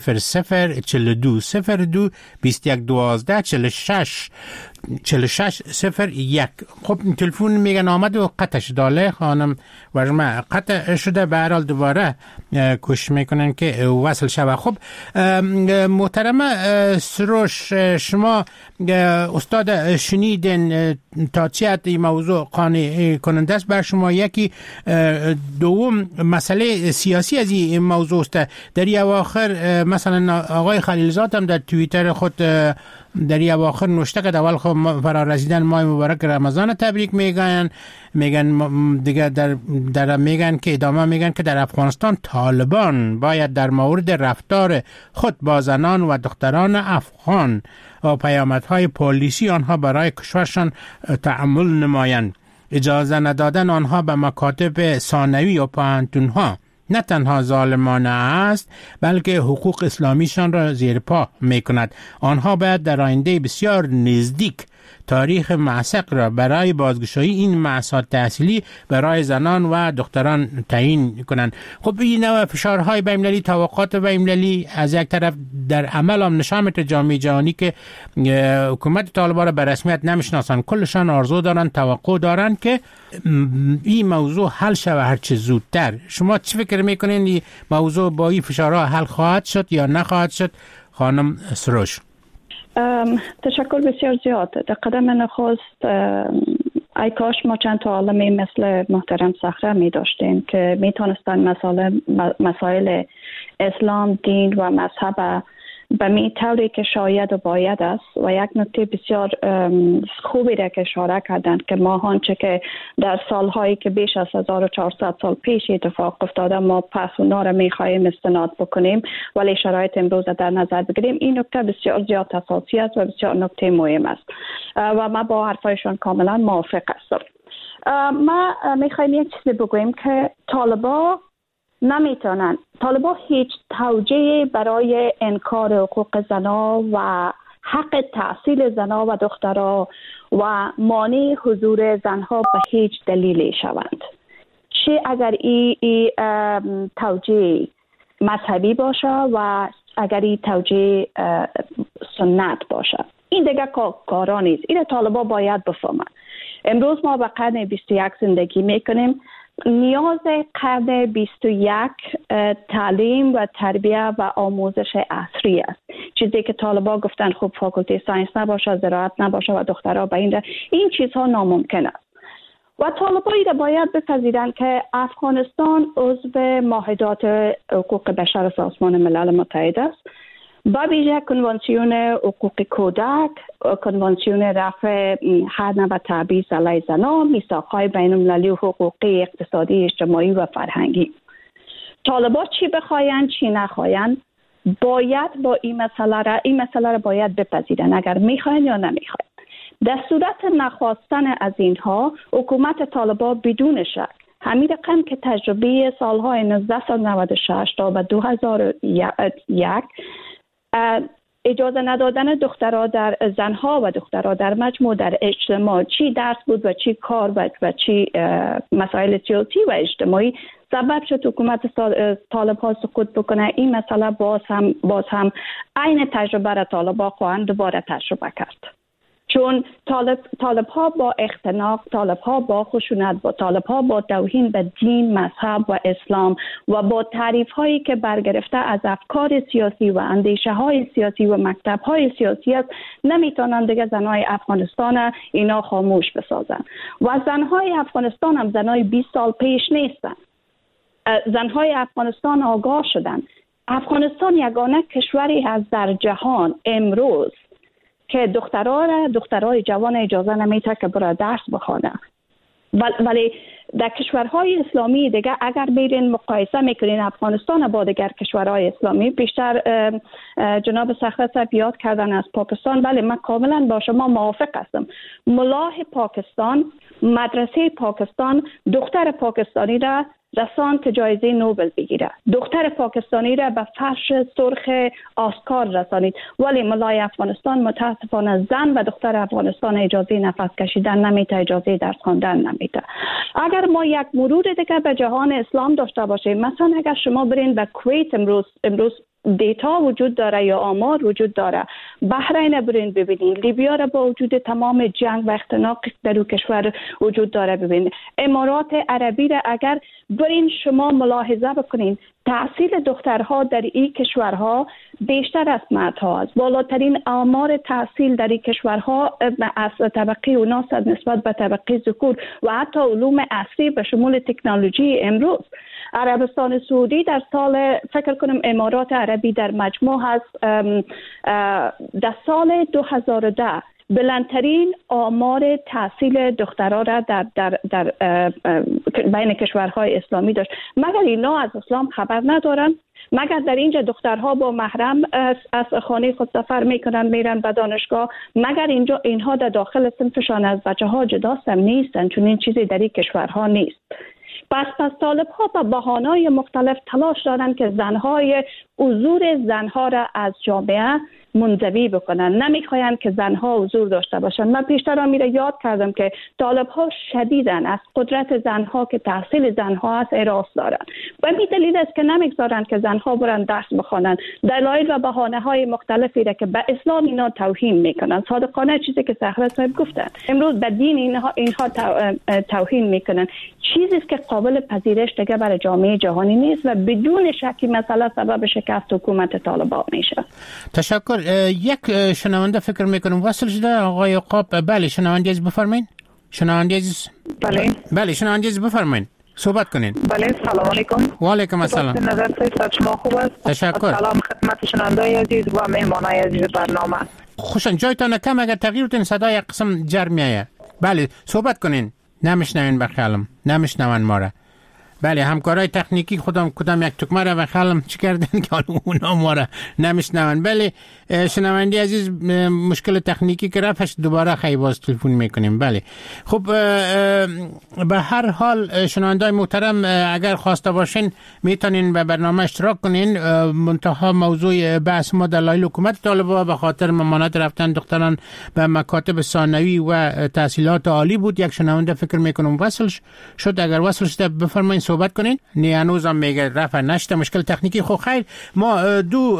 00420221124601. خب تلفن میگن آمد و قطعش داله خانم ورما قطع شده، به هر حال دوباره کوشش میکنن که وصل شود. خب محترم سروش، شما استاد شنیدن تا چه حد این موضوع قانع کننده است بر شما؟ یکی دوم مسئله سیاسی از این موضوع است. در این اواخر مثلا آقای خلیلزاد هم در توییتر خود در این اواخر نوشته که اول خب فرا رسیدن ماه مبارک رمضان تبریک میگن دیگه در میگن که ادامه میگن که در افغانستان طالبان باید در مورد رفتار خود با زنان و دختران افغان و پیامدهای پلیسی آنها برای کشورشان تأمل نمایند. اجازه ندادن آنها به مکاتب ثانوی و پوهنتون‌ها نه تنها ظالمانه است، بلکه حقوق اسلامیشان را زیر پا میکند. آنها باید در آینده بسیار نزدیک تاریخ معشق را برای بازگشایی این مأسات تحصیلی برای زنان و دختران تعیین کنند. خب این نوع فشارهای بین‌المللی، توقعات بین‌المللی از یک طرف در عمل هم نشان میده جامعه جهانی که حکومت طالبان را به رسمیت نمیشناسن، کلشان آرزو دارن، توقع دارن که این موضوع حل شود هر چه زودتر. شما چی فکر میکنین این موضوع با این فشارها حل خواهد شد یا نخواهد شد خانم سروش؟ تشکر بسیار زیاد. در قدم نخست ای کاش ما چند تا عالمی مثل محترم صخره می داشتیم که می تانستن مسائل اسلام، دین و مذهب به می طوری که شاید و باید است. و یک نکته بسیار خوبی را که اشاره کردند که ما آنچه که در سالهایی که بیش از 1400 سال پیش اتفاق افتاده ما پس اونا را می خواهیم استناد بکنیم، ولی شرایط امروز در نظر بگیریم. این نکته بسیار زیاد اساسی است و بسیار نکته مهم است و ما با حرفایشان کاملا موافق هستم. ما می خواهیم یک چیزی بگوییم که طالبان نمیتونن، طالبان هیچ توجیهی برای انکار حقوق زنا و حق تحصیل زنا و دخترها و مانع حضور زنها به هیچ دلیلی شوند. چه اگر این توجیه مذهبی باشه و اگر این توجیه سنت باشه، این دیگه کارا نیست. این طالبان باید بفهمن. امروز ما به قرن 21 زندگی میکنیم. نیاز قرن 21 تعلیم و تربیه و آموزش عصری است. چیزی که طالبا گفتن خب فاکولته ساینس نباشه، زراعت نباشه و دخترها به این چیزها ناممکن است. و طالبایی را باید بپذیرند که افغانستان عضو معاهدات حقوق بشر سازمان ملل متحد است. با ویژه کنوانسیون حقوق کودک، کنوانسیون رفع حد و تبعیض علیه زنان، میثاق‌های بین‌المللی و حقوقی اقتصادی، اجتماعی و فرهنگی. طالبان چی بخواین چی نخواین باید با این مسئله را باید بپذیرن، اگر میخواین یا نمیخواین. در صورت نخواستن از اینها حکومت طالبان بدون شک همین رقم که تجربه سالهای 1996 تا به 2001 اجازه ندادن دخترها در زنها و دخترها در مجموع در اجتماع، چی درس بود و چی کار و چی مسائل سیاسی و اجتماعی، سبب شد حکومت طالب ها سقوط بکنه. این مسئله باز هم عین تجربه را طالب ها خواهند دوباره تجربه کرد، چون طالب ها با اختناق، طالب ها با خشونت، طالب ها با توهین به دین، مذهب و اسلام و با تعریف هایی که برگرفته از افکار سیاسی و اندیشه های سیاسی و مکتب های سیاسی است، نمیتونند دیگه زنهای افغانستان اینا خاموش بسازن. و زنهای افغانستان هم زنهای 20 سال پیش نیستن. زنهای افغانستان آگاه شدن. افغانستان یگانه کشوری از در جهان امروز که دخترای جوان اجازه نمیده که برای درس بخونه. ولی در کشورهای اسلامی دیگه اگر میرین مقایسه میکنین افغانستان با دیگر کشورهای اسلامی، بیشتر جناب سخر صاحب یاد کردن از پاکستان، ولی من کاملا با شما موافق هستم. ملاه پاکستان، مدرسه پاکستان دختر پاکستانی را رساند که جایزه نوبل بگیره، دختر پاکستانی را به فرش سرخ آسکار رسانید، ولی ملای افغانستان متاسفانه زن و دختر افغانستان اجازه نفس کشیدن نمیده، اجازه درس خواندن نمیده. اگر ما یک مرور دیگه به جهان اسلام داشته باشیم، مثلا اگر شما برین به کویت، امروز دیتا وجود داره یا آمار وجود داره، بحرین برین ببینین، لیبیا را با وجود تمام جنگ و اختناق در اون کشور وجود داره ببینین، امارات عربی را اگر برین شما ملاحظه بکنین، تحصیل دخترها در این کشورها بیشتر از مردها است. بالاترین آمار تحصیل در این کشورها از طبقه اوناس نسبت به طبقه ذکور و حتی علوم عصری به شمول تکنولوژی امروز. عربستان سعودی در سال فکر کنم امارات عربی در مجموع هست در سال 2010 بلندترین آمار تحصیل دخترها را در بین کشورهای اسلامی داشت. مگر اینا از اسلام خبر ندارن؟ مگر در اینجا دخترها با محرم از خانه خود سفر میکنن میرن به دانشگاه؟ مگر اینها در داخل صنفشان از بچه ها جداستم نیستن؟ چون این چیزی در این کشورها نیست. پس طالب ها با بهانه‌های مختلف تلاش دارن که حضور زنها را از جامعه منزوی بکنن، نمیخواین که زنها حضور داشته باشن. من پیشتر میره یاد کردم که طالب ها شدیدن از قدرت زنها که تحصیل زنها از اراس دارن و این دلیل است که نمیگذارن که زنها برن درس بخوانن. دلایل و بهانه های مختلفی را که به اسلام اینا توهین میکنن. صادقانه چیزی که سهره صاحب گفتن، امروز به دین اینها توهین میکنن، چیزی است که قابل پذیرش دیگه برای جامعه جهانی نیست و بدون شکی مسئله سبب شکست حکومت طالبان میشه. تشکر. یک شنونده فکر میکنم وصل شده. آقای عقاب، بله شنونده عزیز بفرمایید. شنونده عزیز بله شنونده عزیز بفرمایید، صحبت کنین. بله سلام علیکم. و علیکم السلام. نظر شما خوب است؟ تشکر. سلام خدمت شنونده عزیز و مهمانای عزیز برنامه. خوشن جایتان کم، اگر تغییر بدین صدای قسم جر میایه. بله صحبت کنین. نمیشنوین بخیالم، نمیشنون ما را. بله همکارای تکنیکی کدام یک تکمه را بخیالم چی کردن که حالا اونا ما را نمیشنون. بله شنونده عزیز مشکل تکنیکی که رفت دوباره خیلی باز تلفن میکنیم. بله خب به هر حال شنوندای محترم اگر خواسته باشین میتونین به برنامه اشتراک کنین. منتها موضوع بحث ما دلایل حکومت طالبان به خاطر ممانعت رفتن دختران به مکاتب ثانوی و تحصیلات عالی بود. یک شنونده فکر میکنم وصل شد. اگر وصل شده بفرمایید صحبت کنین. هنوز هم میگه رفع نشده، مشکل تکنیکی. خب خیر، ما دو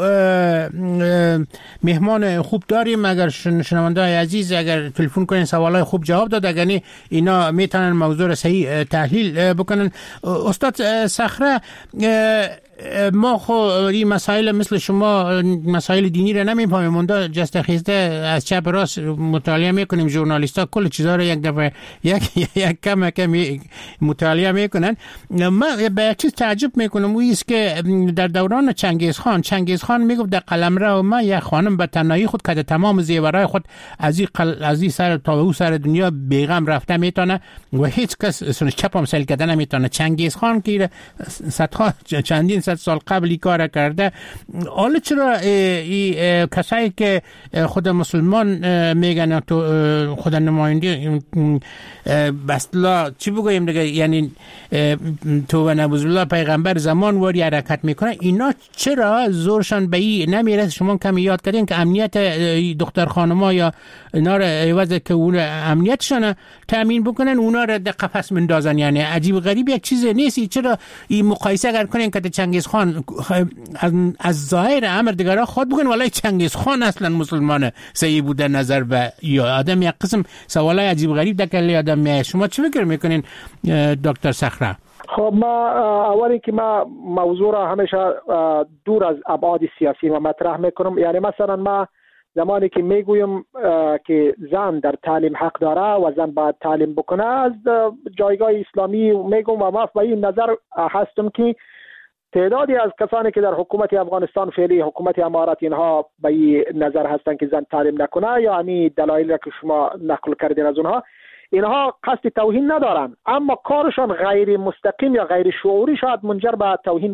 مهمان خوب داریم. اگر شنونده عزیز اگر تلفن کنین سوالای خوب جواب داد، اگر اینا میتونن موضوع رو صحیح تحلیل بکنن. استاد صخره، ما خو این مسائل مثل شما مسائل دینی رو نمیفهمیم، مونده جست خیزده از چپ راست مطالعه میکنیم، ژورنالیستا کل چیزا رو یک دفعه یک کم مطالعه میکنن. من به چیز تعجب میکنم، اون است که در دوران چنگیز خان میگفت در قلمرو ما یک خانم به تنهایی خود که تمام زیورای خود از این سر تا اون سر دنیا بیغم رفته میتونه و هیچ کس سنش چپ هم سل کردن نمیتونه. چنگیز خان که چندین صد سال قبلی کار کرده، حالا چرا کسایی که خود مسلمان میگن تو خود نماینده بسلا چی بگویم دیگه، یعنی تو و نبوز الله پیغمبر زمان واری حرکت میکنه، اینا چرا زورشان به این نمیرسه؟ شما کمی یاد کردین که امنیت دختر خانما یا اینا رو عوض که اون امنیتشان تامین بکنن اونا رو در قفس مندازن. یعنی عجیب غریب یک چیز نیست. چرا این مقایسه اگر کنین که چنگیز خان از ظاهر امر دیگرها خود بگن ولی چنگیز خان اصلا مسلمان صحیح بوده نظر به یا آدم، یک قسم سوالای عجیب غریب دکلی آدم میاد. شما چی فکر میکنین دکتر صخره؟ خب ما اولی که ما موضوع را همیشه دور از ابعاد سیاسی ما مطرح میکنم. یعنی مثلا ما زمانی که میگویم که زن در تعلیم حق داره و زن باید تعلیم بکنه، از جایگاه اسلامی میگم و ما به این نظر هستم که تعدادی از کسانی که در حکومت افغانستان فعلی حکومت امارات اینها به این نظر هستند که زن تعلیم نکنه یا همین دلایلی که شما نقل کردین از اونها، اینها قصد توهین ندارن، اما کارشان غیر مستقیم یا غیر شعوری شاید منجر به توهین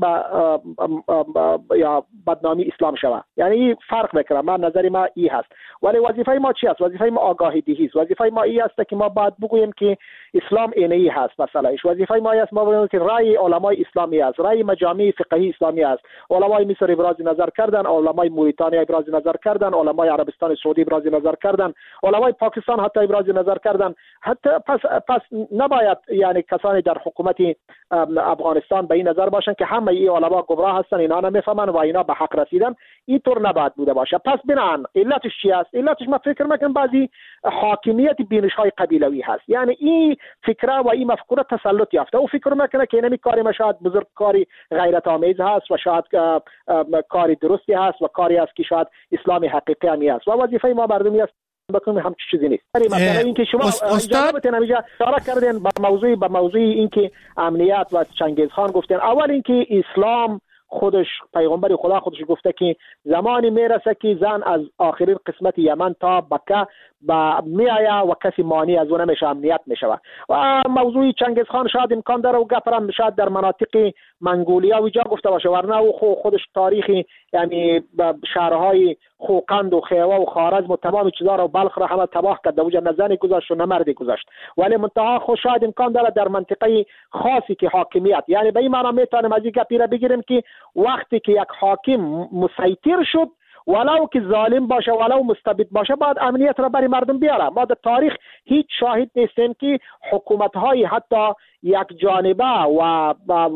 یا بدنامی اسلام شود. یعنی فرق میکنه. من نظری ما ای هست. ولی وظیفه ما چی است؟ وظیفه ما آگاهی دهی است. وظیفه ما ای است که ما باید بگوییم که اسلام اینی هست. مثلا وظیفه ما است ما بگوییم که رأی علمای اسلامی است، رأی مجامع فقهی اسلامی است. علمای مصر ابراز نظر کردن، علمای موریتانیا ابراز نظر کردن، علمای عربستان سعودی ابراز نظر کردن، علمای پاکستان حتی ابراز نظر کردن. حتی پس نباید یعنی کسانی در حکومت افغانستان به این نظر باشن که همه این علما گمراه هستن، اینا نمیفهمن و اینا به حق رسیدن. اینطور نباید بوده باشه. پس بنان علتش چی است؟ علتش ما فکر میکنم بعضی حاکمیت بینش های قبیلوی هست. یعنی این فکره و این مفکوره تسلط یافته و فکر میکنه که اینمی کاری ما شاید بزرگ کاری غیرت آمیز هست و شاید کاری درستی هست و کاری است که شاید اسلام حقیقی همی است و وظیفه ما مردمی است بکنم هم چیزی نیست. مثلا اینکه شما استاد اشاره کردین به موضوع اینکه امنیت و چنگیز خان گفتن. اول اینکه اسلام خودش پیغمبر خدا خودش گفته که زمانی میرسه که زن از آخرین قسمت یمن تا بکه میآید و کسی مانع از اون نمیشه، امنیت میشه. و موضوع چنگیز خان شاید امکان داره و گپرم شاید در مناطق منگولیا و جا گفته باشه، ورنه او خودش تاریخی یعنی شهرهای خوقند و خیوه و خوارزم و تمام چیزا رو بلخ را همه تباه کرد، وجه نزنی گذاشت و نمردی گذاشت. ولی منتها خود شاید امکان داره در منطقه خاصی که حاکمیت، یعنی به این معنی میتونیم از این گپی را بگیریم که وقتی که یک حاکم مسیطر شد ولو که ظالم باشه ولو مستبد باشه باید امنیت را برای مردم بیاره. ما در تاریخ هیچ شاهد نیستیم که حکومت های حتی یک جانبه و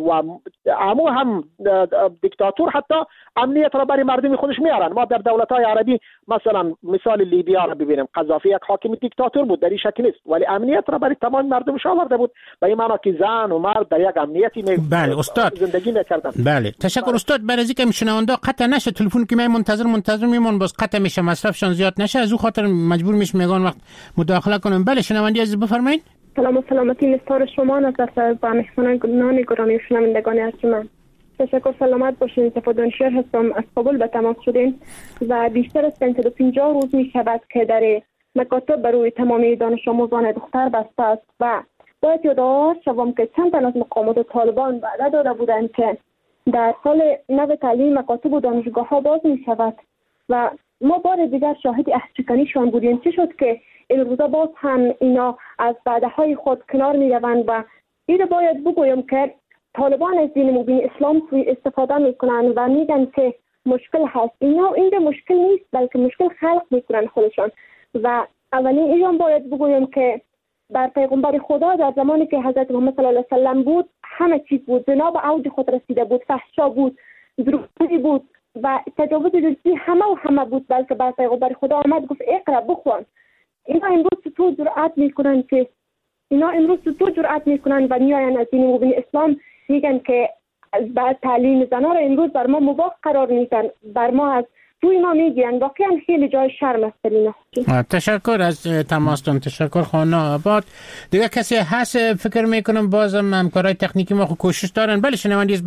امو هم دیکتاتور حتی امنیت را برای مردم خودش میارن. ما در دولت های عربی مثلا مثال لیبیا را ببینیم، قذافی یک حاکم دیکتاتور بود، در این شکل نیست، ولی امنیت را برای تمام مردمش آورده بود. به این معنی که زن و مرد در یک امنیتی بله استاد زندگی میکردن. بله تشکر استاد. برای اینکه شنونده قطع نشه تلفن که من منتظر میمون باز قطع میشه مصرفشان زیاد نشه، از او خاطر مجبور میشم میگن وقت مداخله کنم. بله شنونده عزیز بفرمایید. سلام و سلامتی نثار شما نظر با مهمانان گرامی و شنوندگان ارجمند. تشکر، سلامت باشین. صفادانشیر هستم، از کابل به تماس شدین و بیشتر از 150 روز می شود که در مکاتب برای تمامی دانش آموزان دختر بسته است و باید یادآور شوم که چند تن از مقامات طالبان وعده داده بودند که در سال نو تعلیم مکاتب و دانشگاه ها باز می شود و ما بار دیگر شاهد عهدشکنیشان بودیم. چه شد که این روزا باز هم اینا از وعده های خود کنار می روند و این باید بگویم که طالبان از دین مبین اسلام سوی استفاده می کنند و میگن که مشکل هست. اینا اینجا مشکل نیست بلکه مشکل خلق می کنند خودشان. و اولین ایشان باید بگویم که بر پیغمبر خدا در زمانی که حضرت محمد صلی الله علیه و سلم بود همه چیز بود. زنا به اوج خود رسیده بود، فحشا بود، دروغگویی بود و تجاوز جنسی همه بود. بلکه بر پیغمبر خدا آمد گفت اقرا بخوان. اینا امروز تو جرأت میکنن و میاین از دین مبین اسلام میگن که بعد تعلیم زنا رو امروز بر ما مباح قرار میدن، بر ما از توی ما میگن. واقعا خیلی جای شرم است اینا. تشکر از تماستون. تشکر خانم آباد. دیگه کسی هست فکر میکنم بازم همکارای تکنیکی ما کوشش دارن. بله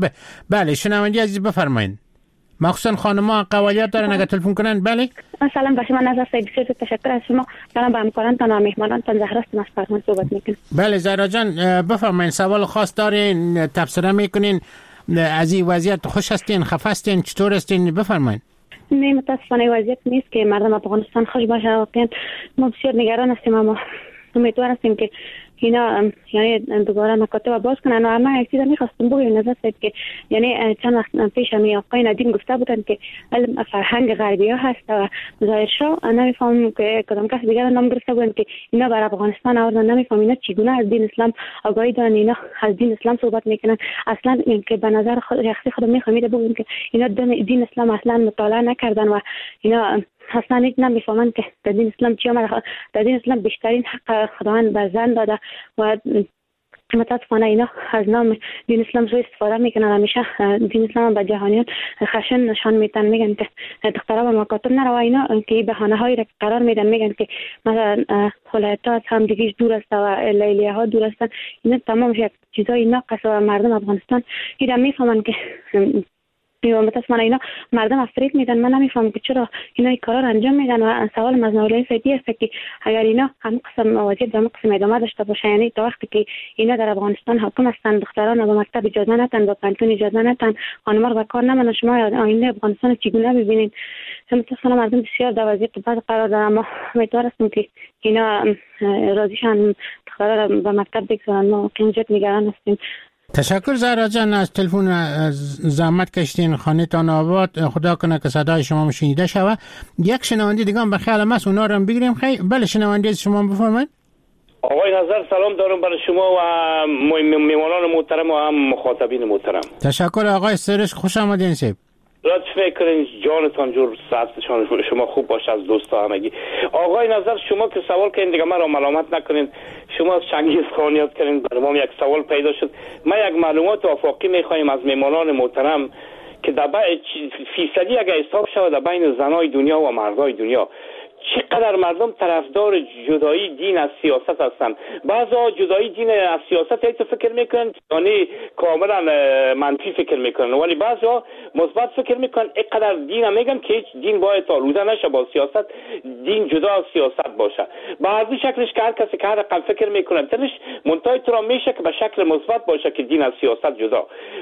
شنوندی عزیز بفرمایید. مخصوصا خانم‌ها قوالیات دارن اگه تلفن کنن. بله سلام به شما نظر سید بسیار تشکر از شما. سلام به همکارانتان و مهمانانتان. زهرا است از فرمان صحبت میکنم. بله زهرا جان بفرمایید. سوال خاص دارین؟ تبصره میکنین؟ از این وضعیت خوش هستین؟ خفه هستین؟ چطور هستین؟ بفرمایید. نه متاسفانه وضعیت نیست که مردم افغانستان خوش باشه. واقعا ما بسیار نگران هستیم اما امیدوار هستیم که اینا یعنی دوباره مکاتب باز کنن. و اما یک چیز می‌خواستم بگم نظر سید که یعنی چند وقت پیش می آقای ندیم گفته بودن که علم فرهنگ غربی ها هست و ظاهر شو نمیفهمم که کدام کس دیگر نام گرفته بودن که اینا بر افغانستان آوردن. نمیفهمم اینا چگونه از دین اسلام آگاهی دارن، اینا از دین اسلام صحبت میکنن. اصلا اینکه به نظر خود شخصی خودم میفهمیده بودم که اینا دین اسلام اصلا مطالعه نکردن و اینا اصلا هیچ نمیفهمن که در دین اسلام چی آمده. در دین اسلام بیشترین حق خداوند به زن داده و متاسفانه اینا از نام دین اسلام سوء استفاده میکنن. همیشه دین اسلام به جهانیان خشن نشان میدن، میگن که دخترها به مکاتب نرو. اینا که بهانه هایی را قرار میدن، میگن که مثلا ولایت‌ها از هم دیگه دور است و لیلیه ها دور هستن. اینا تمام چیزای ناقص و مردم افغانستان اینا میفهمن که متاسفانه اینا مردم افرید میدن. من نمیفهمم که چرا اینا این کارا رو انجام میدن. و سوال مزنوله سیدی است که اگر اینا هم قسم وضعیت هم قسم ادامه داشته باشه، یعنی تا وقتی که اینا در افغانستان حاکم هستن، دختران به مکتب اجازه ندن، با پانتون اجازه ندن، خانم‌ها رو به کار نمونن، شما آینده افغانستان چگونه ببینید؟ متاسفانه مردم بسیار در وضعیت بد قرار دارن. ما امیدوار هستیم که اینا راضیشن دخترها رو به مکتب بگذارن. ما کنجد نگران هستیم. تشکر زهرا جان از تلفن. زحمت کشتین. خانه‌تان آباد. خدا کنه که صدای شما شنیده شود. یک شنونده دیگه هم به خیال ماست، اونا رو هم بگیریم. بله شنونده شما بفرمایید. آقای نظر سلام دارم برای شما و میهمانان محترم و هم مخاطبین محترم. تشکر آقای سرش، خوش آمدین. سیب لطف میکنین جانتان جور صحتشان شما خوب باشه از دوستا همگی. آقای نظر شما که سوال کردین دیگه من رو ملامت نکنین. شما از چنگیز خان یاد کردین، برای ما یک سوال پیدا شد. ما یک معلومات آفاقی میخوایم از میهمانان محترم که در فیصدی اگه حساب شود در بین زنای دنیا و مردای دنیا چقدر مردم طرفدار جدایی دین از سیاست هستن. بعضا جدایی دین از سیاست یک فکر میکنن یعنی کاملا منفی فکر میکنن، ولی بعضا مثبت فکر میکنن. اینقدر دین میگن که هیچ دین باید آلوده نشه با سیاست، دین جدا از سیاست باشه. بعضی شکلش که هر کسی که هر رقم فکر میکنه تنش منتهای تو را میشه که به شکل مثبت باشه که دین از سیاست جدا.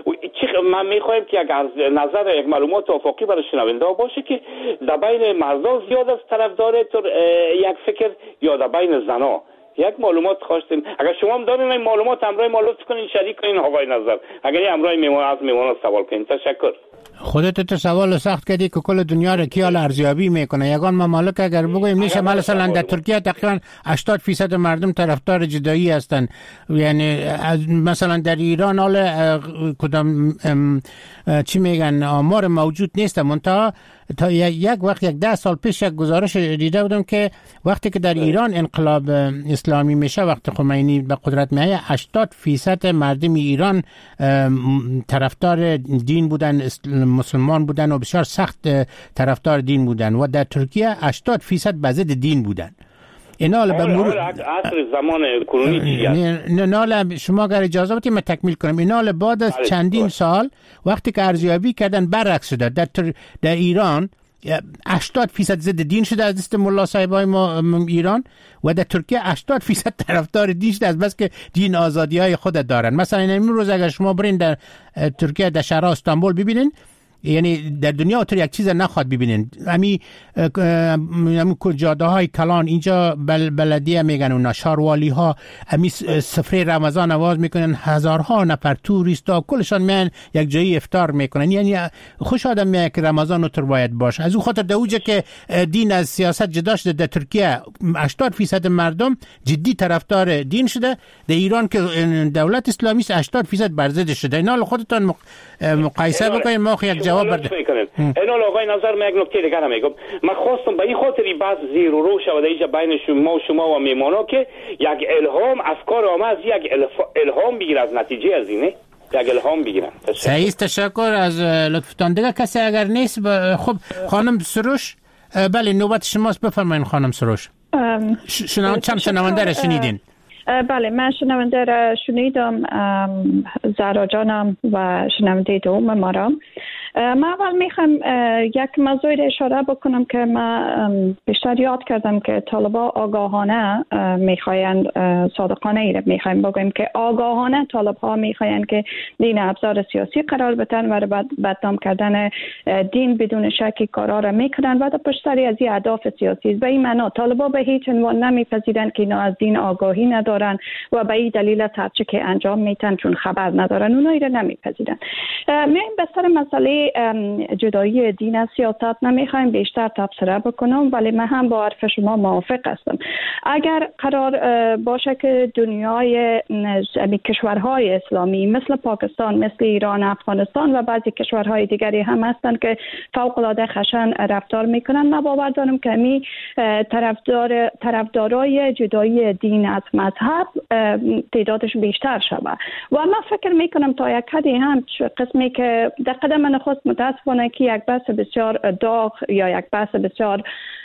من میخوایم که اگر نظر یک معلومات آفاقی برای شنونده باشه که در بین مردا زیاد از طرفدار یک فکر یا در بین زنا یک معلومات خواستیم. اگر شما هم دارین این معلومات همراه ما لطف کنین شریک کنین آقای نظر. اگر همراه میمون سوال کنین. تشکر. خودت تو سوال سخت کردی که کل دنیا را کیال ارزیابی میکنه. یگان ممالک اگر بگویم میشه مثلا در ترکیه تقریبا 80% مردم طرفدار جدایی هستن. یعنی مثلا در ایران حال کدام چی میگن آمار موجود نیست. منتها تا یک وقت 10 سال پیش یک گزارش دیده بودم که وقتی که در ایران انقلاب اسلامی میشه، وقتی خمینی به قدرت میاد، 80% مردم ایران طرفدار دین بودن، مسلمان بودن و بسیار سخت طرفدار دین بودن. و در ترکیه 80% به ضد دین بودن. اینا به مرور عصر زمان کرونی نه شما اگر اجازه بدید من تکمیل کنم. اینا بعد از چندین سال وقتی که ارزیابی کردن برعکس شده. در ایران 80% ضد دین شده از دست ملا صاحبای ما ایران و در ترکیه 80% طرفدار دین شده از بس که دین آزادی های خود دارن. مثلا امروز اگر شما برین در ترکیه در شهر استانبول ببینین یعنی در دنیا اونطور یک چیز نخواد ببینین. همین جاده های کلان اینجا بلدیه میگن و نشاروالی ها همین سفره رمضان آواز میکنن، هزارها نفر توریستا کلشان میان یک جایی افطار میکنن. یعنی خوش آدم میاد که رمضان اونطور باید باشه. از اون خاطر دوجه که دین از سیاست جدا شده در ترکیه 80% مردم جدی طرفدار دین شده، در ایران که دولت اسلامی است 80% بر ضد شده. اینا خودتان مقایسه بکنید، ما یک جواب بده. اینا آقای نظر من یک نکته دیگه میگم. من خواستم به این خاطری بعض زیر و رو شده اینجا بین شما و میمانا که یک الهام افکار آمد، یک الهام بگیر از نتیجه از اینه، یک الهام بگیرن. سعید تشکر از لطفتان. دیگه کسی اگر نیست خب خانم سروش، بله نوبت شماست، بفرمایید خانم سروش. چند شنونده را شنیدین؟ بله من شنونده را شنیدم، زهرا جانم و شنونده دوم ما را. من اول میخوام یک موضوع اشاره بکنم که من بیشتر یاد کردم که طالبا آگاهانه میخواین، صادقانه ایره میخوایم بگویم که آگاهانه طالبها میخواین که دین ابزار سیاسی قرار بدن و بدنام کردن دین بدون شکی کارا را میکنن و در پشت سری از این اهداف سیاسی. به این معنا طالبا به هیچ عنوان نمیپذیرن که اینا از دین آگاهی ندارن و به این دلیل از هرچه که انجام میتن چون خبر ندارن اونا ایره نمیپذیرن. میایم به سر مسئله جدایی دین از سیاست نمیخوایم بیشتر تبصره بکنم، ولی من هم با حرف شما موافق هستم. اگر قرار باشه که دنیای کشورهای اسلامی مثل پاکستان، مثل ایران، افغانستان و بعضی کشورهای دیگری هم هستند که فوق العاده خشن رفتار میکنن، من باور دارم که می طرفدارای جدایی دین از مذهب تعدادش بیشتر شود و من فکر میکنم تا یک حدی هم قسمی که در قدم نخست متاسفانه که یک بحث بسیار داغ یا یک بحث بسیار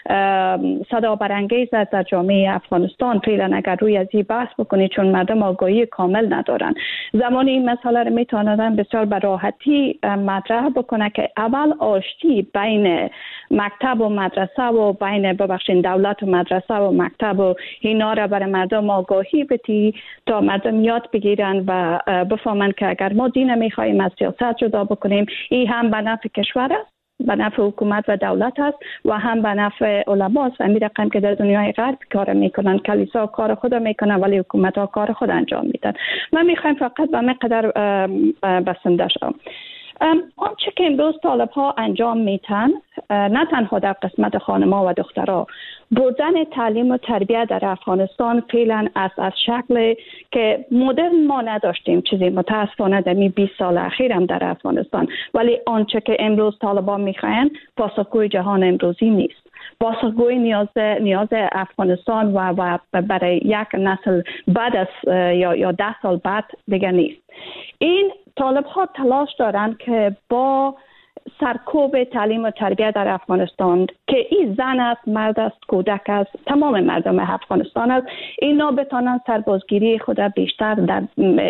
صدا برانگیز در جامعه افغانستان فعلا اگر روی از این بحث بکنی چون مردم آگاهی کامل ندارن، زمانی این مسئله رو میتونن بسیار به راحتی مطرح بکنه که اول آشتی بین مکتب و مدرسه و بین دولت و مدرسه و مکتب و اینا را برای مردم آگاهی بدی تا مردم یاد بگیرن و بفهمن که اگر ما دین میخوایم از سیاست جدا بکنیم، این هم به نفع کشور است، به نفع حکومت و دولت است و هم به نفع علما است. همین رقم که در دنیای غرب کار میکنن، کلیسا کار خود میکنن ولی حکومت ها کار خود انجام میدن. ما میخوایم فقط به مقدار بسنده شوم. آنچه که امروز طالب ها انجام میتن، نه تنها در قسمت خانم‌ها و دخترها، بردن تعلیم و تربیت در افغانستان فعلا از شکل که مدرن ما نداشتیم چیزی متاسفانه در 20 سال اخیر هم در افغانستان، ولی آنچه که امروز طالبان میخواین پاسخگوی جهان امروزی نیست. پاسخگوی نیاز افغانستان و برای یک نسل بعد از یا 10 سال بعد دیگه نیست. این طالب ها تلاش دارند که با سرکوب تعلیم و تربیت در افغانستان که این زن است، مرد است، کودک است، تمام مردم افغانستان است، اینا بتانن سربازگیری خود بیشتر در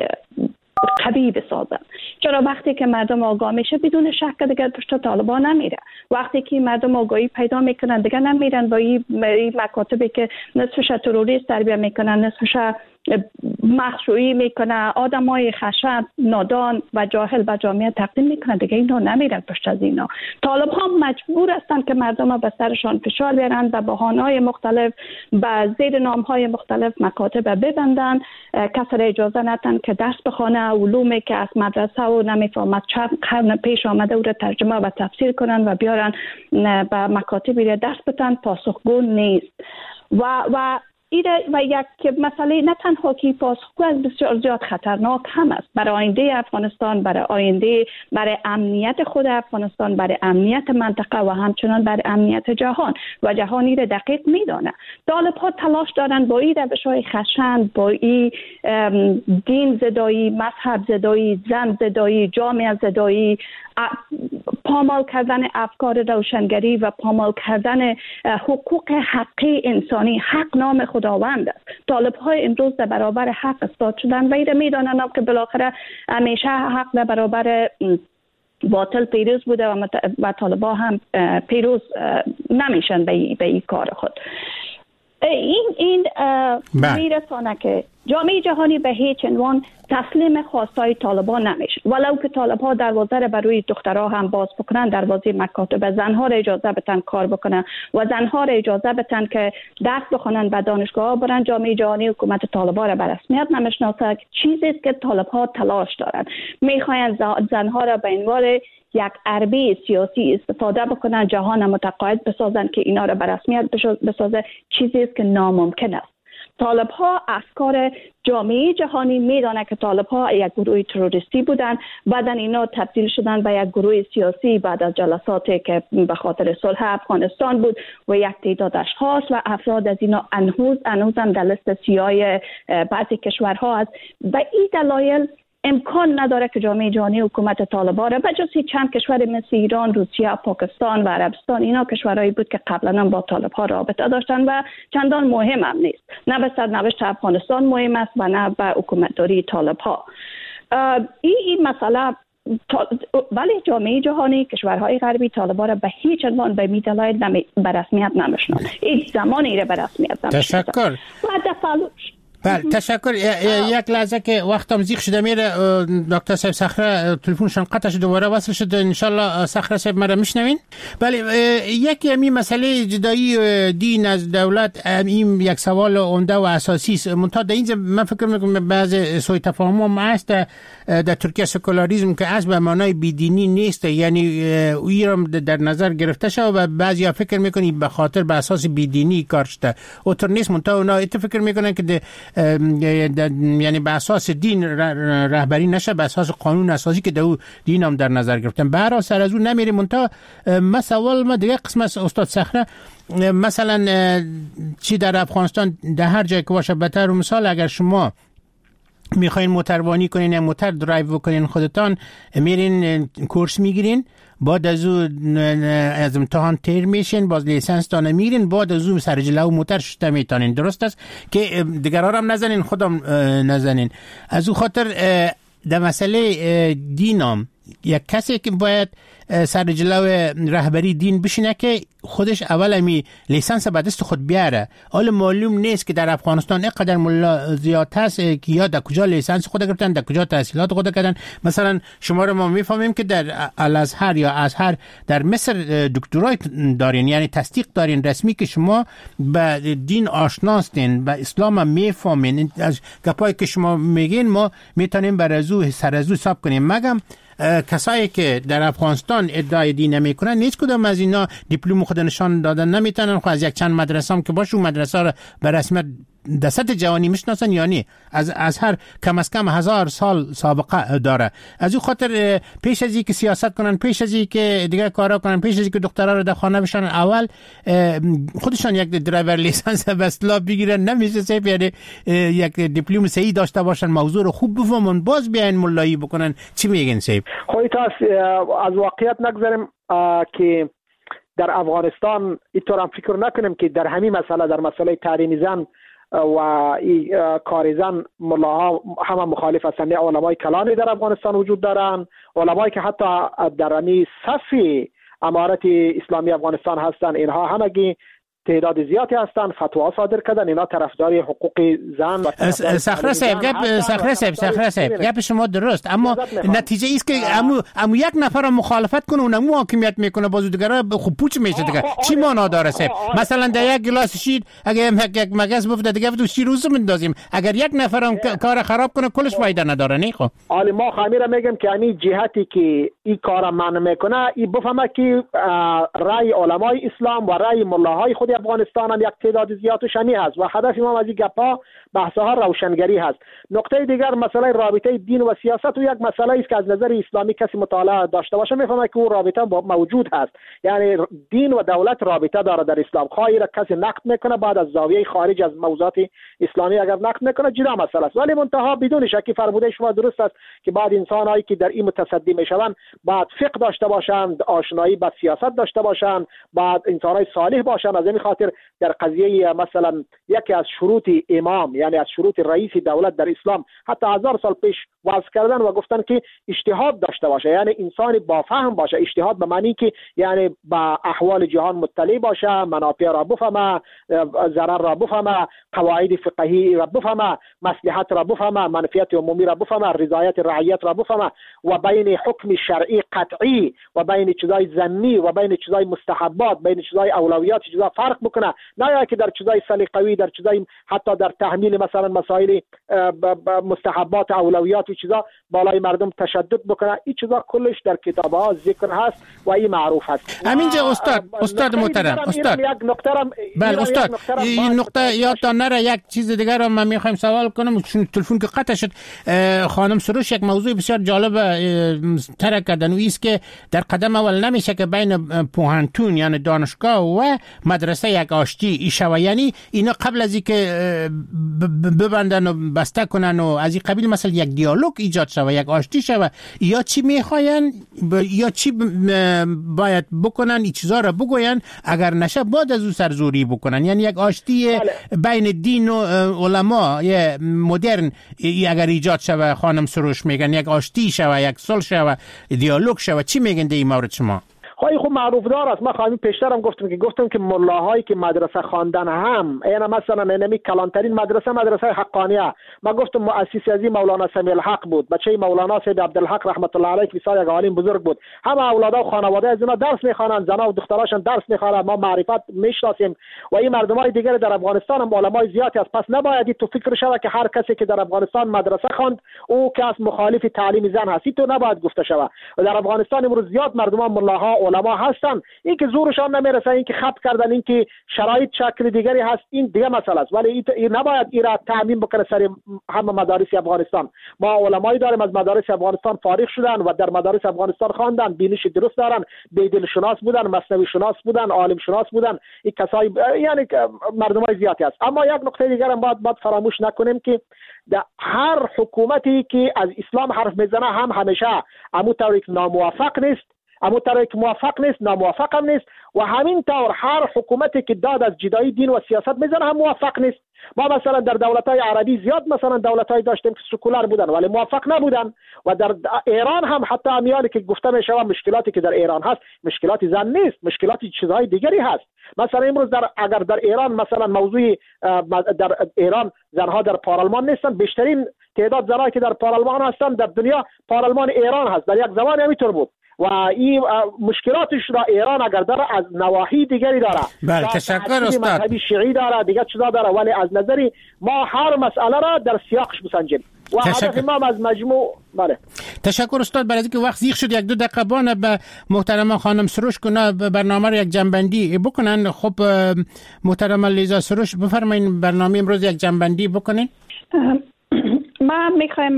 قوی بسازن. چرا وقتی که مردم آگاه میشه بدون شک دیگه پشت طالبان نمیره. وقتی که مردم آگاهی پیدا میکنن دیگه نمیرن با این مکاتبی که نصفش تروریست تربیت میکنن، نصفش مخشویی میکنه، آدمای خشن، نادان و جاهل به جامعه تقدیم میکنن، دیگه اینا نمیرن پشت از اینا. طالب ها مجبور هستن که مردم به سرشان فشار بیارن و بهانه‌های مختلف به زیر نام‌های مختلف مکاتب ببندن، کسی را اجازه ندن که درس بخونه، علومی که از مدرسه و نمیفهمد چند قرن پیش آمده او را ترجمه و تفسیر کنن و بیارن به مکاتبی را درس بدن، پاسخگو نیست. و یک مسئله نه تنها که پاسخگو از بسیار زیاد خطرناک هم است برای آینده افغانستان، برای امنیت خود افغانستان، برای امنیت منطقه و همچنان برای امنیت جهان و جهانی را دقیق میدانه. طالب ها تلاش دارن با این روش‌های خشن، با این دین زدایی، مذهب زدایی، زن زدایی، جامعه زدایی، پامال کردن افکار روشنگری و پامال کردن حقوق حقی انسانی. حق نام خداوند است. طالب های امروز در برابر حق استاد شدن و ایره میدانن که بالاخره همیشه حق در برابر باطل پیروز بوده و طالبا هم پیروز نمیشن به این کار خود. این میرسانه که جامعه جهانی به هیچ عنوان تسلیم خواستای طالبان نمیشه. ولو که طالبان دروازه را برای دخترها هم باز بکنن، دروازه مکاتب زنها را اجازه بدن کار بکنن و زنها را اجازه بدن که درس بخونن و دانشگاه برن، جامعه جهانی حکومت طالبان را به رسمیت نمیشناسه. چیزی است که طالبان تلاش دارن، میخواین زنها را به عنوان یک عربه سیاسی استفاده بکنن، جهان متقاعد بسازن که اینا را به رسمیت بسازه. چیزی است که ناممکن است. طالب ها افکار جامعه جهانی میدانه که طالب ها یک گروه تروریستی بودن، بعدن اینا تبدیل شدن به یک گروه سیاسی بعد از جلساتی که به خاطر صلح افغانستان بود و یک تعداد اشخاص و افراد از اینا هنوز هم در لیست سیاه بعضی کشورها است. و این دلایل امکان نداره که جامعه جهانی حکومت طالبان را بجز چند کشور مثل ایران، روسیه، پاکستان و عربستان، اینا کشورهایی بود که قبلا با طالب ها رابطه داشتن و چندان مهم هم نیست. نه به سرنوشت افغانستان مهم است و نه به حکومتداری طالب ها. این مسئله ولی جامعه جهانی، کشورهای غربی طالبان را به هیچ عنوان به می دلایل به رسمیت نمیشناسند. این زمانی را به رسمیت نمیشناسند. تشکر. بله تشکر. یک لحظه که وقتم زیغ شده میره، دکتر صاحب صخره تلفنشان قطع شد، دوباره وصل شد. انشالله صخره صاحب مرا میشنوین؟ بله، یکی همین مسئله جدایی دین از دولت این یک سوال عمده و اساسی است. منتها در اینجا من فکر میکنم بعضی سوء تفاهم هم هست در ترکیه. سکولاریسم که از به معنای بیدینی نیست، یعنی ایران در نظر گرفته شده و بعضیا فکر میکنن به خاطر به اساس بیدینی کار شده. اوتر نیست. منتها اونا فکر میکنن که یعنی به اساس دین رهبری نشه، به اساس قانون اساسی که دو دین هم در نظر گرفتن. برای سر از اون نمیریم. منتها ما دیگه قسم از استاد صخره، مثلا چی در افغانستان در هر جای که باشه، بهتر مثال اگر شما میخواین موتروانی کنین یا موتر درایو بکنین خودتان، میرین کورس میگیرین، بعد از امتحان تیر میشین، باز لیسنس تان میگیرین، بعد از سر جلو موتر شده میتونین. درست است که دیگران هم نزنین، خودم نزنین. از او خاطر در مسئله دینام یک کسی که باید سر جلو رهبری دین بشینه که خودش اول همی لیسانس به دست خود بیاره. حالا معلوم نیست که در افغانستان اینقدر ملا زیاد هست که یا در کجا لیسانس خود گرفتن، در کجا تحصیلات خود کردن. مثلا شما رو ما میفهمیم که در الازهر یا ازهر در مصر دکترای دارین، یعنی تصدیق دارین رسمی که شما به دین آشناستین، به اسلام هم میفهمین. از گپایی که شما میگین ما میتونیم بر ازو سر ازو حساب کنیم. مگم کسایی که در افغانستان ادعای دین نمیکنن، هیچ کدام از اینا دیپلم خود نشان دادن نمیتونن. خب از یک چند مدرسه هم که باشه، اون مدرسه رو به رسمیت در سطح جوانی میشناسن یا نه. از هر کم از کم 1000 سال سابقه داره. از اون خاطر پیش از اینکه سیاست کنن، پیش از اینکه دیگه کارا کنن، پیش از اینکه دخترها رو در خانه بشن، اول خودشان یک درایور لیسانس به اصطلاح بگیرن. نمیشه صرف یعنی یک دیپلم صحیح داشته باشن، موضوع رو خوب بفهمن، باز بیاین مولایی بکنن. چی میگین صاحب؟ خودت از واقعیت نگذاریم که در افغانستان اینطور هم فکر نکنیم که در همین مسئله، در مسئله تعلیم زن و کار زن، ملاها همه مخالف هستند. علمای کلانی در افغانستان وجود دارند، علمایی که حتی در همین صف امارت اسلامی افغانستان هستند. اینها همگی تعداد زیادی هستند، فتوا صادر کردن. اینا طرفدار حقوق زن و صخره صاحب گپ شما درست، اما نتیجه است که امو یک نفر مخالفت کنه، اونم حاکمیت میکنه، بازو دیگه خوب پوچ میشه دیگه. چی معنا داره صاحب؟ مثلا در یک گلاس شیر اگه یک مگس بفته دیگه تو شیر روز میندازیم، اگر یک نفرم کار خراب کنه کلش فایده نداره. نه خب حالا ما خمیره میگم که همین جهتی که این کارا منع میکنه، این بفهمه که رای علمای اسلام و رای ملاهای خود افغانستان هم یک تعداد زیاد شمی هست و هدف ما از این گپا بحث‌ها روشنگری هست. نقطه دیگر مسئله رابطه دین و سیاست و یک مسئله است که از نظر اسلامی کسی مطالعه داشته باشه میفهمه که اون رابطه موجود هست. یعنی دین و دولت رابطه داره در اسلام. خواهی را کسی نقد میکنه بعد از زاویه خارج از موضوعات اسلامی اگر نقد میکنه جدا مسئله است، ولی منتها بدون شکی فرموده شما درست است که بعد انسانایی که در این متصدی میشوند بعد فقه داشته باشند، آشنایی با سیاست داشته باشند، بعد انسانای صالح باشند. از این خاطر در قضیه مثلا یکی از شروط امام، یعنی از شروط رئیس دولت در اسلام حتی 1000 سال پیش وضع کردن و گفتن که اجتهاد داشته باشه، یعنی انسان با فهم باشه. اجتهاد به معنی که یعنی با احوال جهان مطلع باشه، منافع را بفهمه، ضرر را بفهمه، قواعد فقهی را بفهمه، مصلحت را بفهمه، منفعت عمومی را بفهمه، رضایت رعیت را بفهمه و بین حکم شرعی قطعی و بین چیزای ظنی و بین چیزای مستحبات، بین چیزای اولویات چیزا فرق بکنه. نه که در چیزای سلیقوی، در چیزای حتی در تحمیل مثلا مسائل مستحبات اولویات و چیزا بالای مردم تشدد بکنه. این چیزا کلش در کتاب‌ها ذکر هست و این معروف هست. همینجا استاد محترم، استاد یک نکته بله استاد، این نقطه یادتان نره. یک چیز دیگر رو من میخوایم سوال کنم چون تلفن که قطع شد. خانم سروش یک موضوع بسیار جالب طرح کردن و است که در قدم اول نمیشه که بین پوهنتون یعنی دانشگاه و مدرسه یک آشتی شود، یعنی اینا قبل از اینکه ببندن و بسته کنن و از این قبیل مثلا یک دیالوگ ایجاد شود، یک آشتی شود، یا چی میخواین یا چی باید بکنن، این چیزا رو بگوین، اگر نشه بعد از او سرزوری بکنن. یعنی یک آشتی بین دین و علما یه مدرن اگر ایجاد شود، خانم سروش میگن یک آشتی شود، یک صلح شود، دیالوگ شود، چی میگن در این مورد شما؟ خب معروف دار است. من خواهیم پیشترم گفتم که ملاهایی که مدرسه خواندن هم اینا مثلا اینمی کلانترین مدرسه حقانیه. من گفتم مؤسس از این مولانا سمیع الحق بود، بچه مولانا سید عبدالحق رحمت الله علیه که بسیار یک عالم بزرگ بود. همه اولادا و خانواده از اینا درس میخوانند، زنا و دختراشون درس میخوانند. ما معرفت میشناسیم و این مردمای دیگر در افغانستان هم علمای زیادی است. پس نباید تو فکر شوه که هر کسی که در افغانستان مدرسه خواند او کس مخالف تعلیم زن هست. تو نباید گفته شوه. و در افغانستان امروز زیاد مردمان ملاها علما هستن، این که زورشان نمیرسه، این که خط کردن، این که شرایط شکل دیگری هست، این دیگه مسئله است. ولی این نباید این را تعمیم بکنه سر همه مدارس افغانستان. ما علمایی داریم از مدارس افغانستان فارغ شدن و در مدارس افغانستان خواندن، بینش درست دارن، بیدل شناس بودن، مثنوی شناس بودن، عالم شناس بودن. این کسای یعنی مردمای زیادی هست. اما یک نکته دیگر هم باید فراموش نکنیم که در هر حکومتی که از اسلام حرف میزنه هم همیشه عمو طوری ناموافق نیست، اما طرحی که موافق نیست ناموافق هم نیست و همین طور هر حکومتی که داد از جدایی دین و سیاست میزنه هم موافق نیست. ما مثلا در دولت‌های عربی زیاد مثلا دولت‌های داشتیم که سکولار بودن ولی موافق نبودن و در ایران هم حتی امیالی که گفته میشه مشکلاتی که در ایران هست مشکلاتی زن نیست، مشکلاتی چیزهای دیگری هست. مثلا امروز اگر در ایران مثلا موضوع در ایران زنها در پارلمان نیستن، بیشترین تعداد زنایی که در پارلمان هستن در دنیا پارلمان ایران هست. در یک زمان همینطور بود و این مشکلاتش را ایران اگر داره از نواحی دیگری داره. بله تشکر استاد. مذهبی شیعی داره، دیگه چیزا داره، ولی از نظری ما هر مسئله را در سیاقش بسنجیم و هدف ما از مجموع. بله تشکر استاد. برای اینکه وقت زیغ شد یک دو دقیقه بانه به محترم خانم سروش کنه برنامه رو یک جنبندی بکنن. خب محترم لیزا سروش بفرمایید برنامه امروز یک جنبندی بکنین. ما میخوایم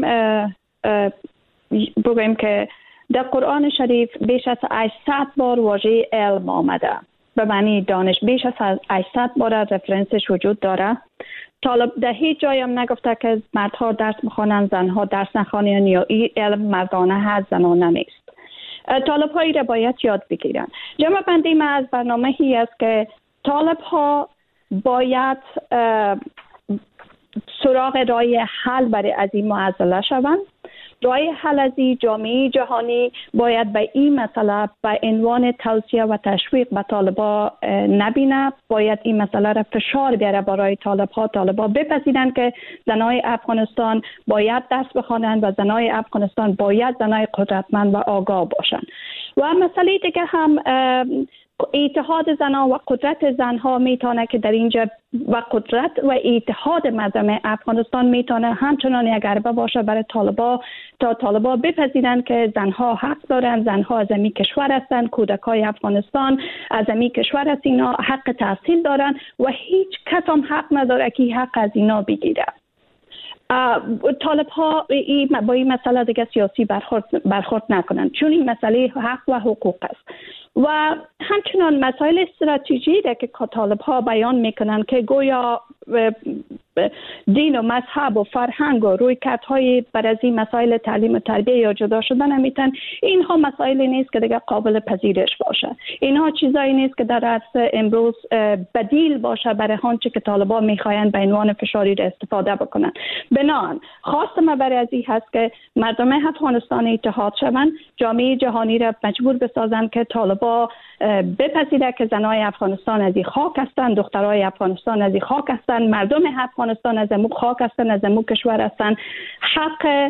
بگویم که در قرآن شریف بیش از 800 بار واژه علم آمده، به معنی دانش. بیش از 800 بار رفرنسش وجود داره. طالب در هیچ جایی هم نگفته که مردها درس بخوانند زنها درس نخوانند یا این علم مردانه هست زنانه نیست. طالب هایی را باید یاد بگیرن. جمع بندی ما از برنامه هی است که طالب ها باید سراغ راه حل برای از این معضله شوند. راه حل از این جامعه جهانی باید به این مسئله به عنوان توصیه و تشویق به طالبا نبینه. باید این مسئله را فشار بیاره برای طالبا بپذیرند که زنای افغانستان باید درس بخوانند و زنای افغانستان باید زنای قدرتمند و آگاه باشند. و مسئله دیگه هم اتحاد زنها و قدرت زنها میتونه که در اینجا و قدرت و اتحاد مردم افغانستان میتونه همچنان یک ضربه باشه برای طالبا بپذیرند که زنها حق دارند، زنها از این کشور هستند، کودکای افغانستان از این کشور هست، اینا حق تحصیل دارند و هیچ کس هم حق نداره که حق از اینا بگیره. طالب ها با این مسئله دیگه سیاسی برخورد نکنند، چون این مسئله حق و حقوق است. و همچنان مسائل استراتژی ده که طالب ها بیان میکنن که گویا دین و مذهب و فرهنگ و رویکردهای بر از این مسائل تعلیم و تربیه یا جدا شدن نمیتن. اینها مسائلی نیست که دیگه قابل پذیرش باشه. اینها چیزایی نیست که در عصر امروز بدیل باشه برای آنچه که طالبان میخواین به عنوان فشاری را استفاده بکنن. بنابراین خواست ما برای از این هست که مردم افغانستان اتحاد شوند، جامعه جهانی را مجبور بسازند که طالبان بپذیره که زنای افغانستان از این خاک هستند، دخترای افغانستان از این خاک هستند، مردم افغانستان از امو خاک هستند، از امو کشور هستند، حق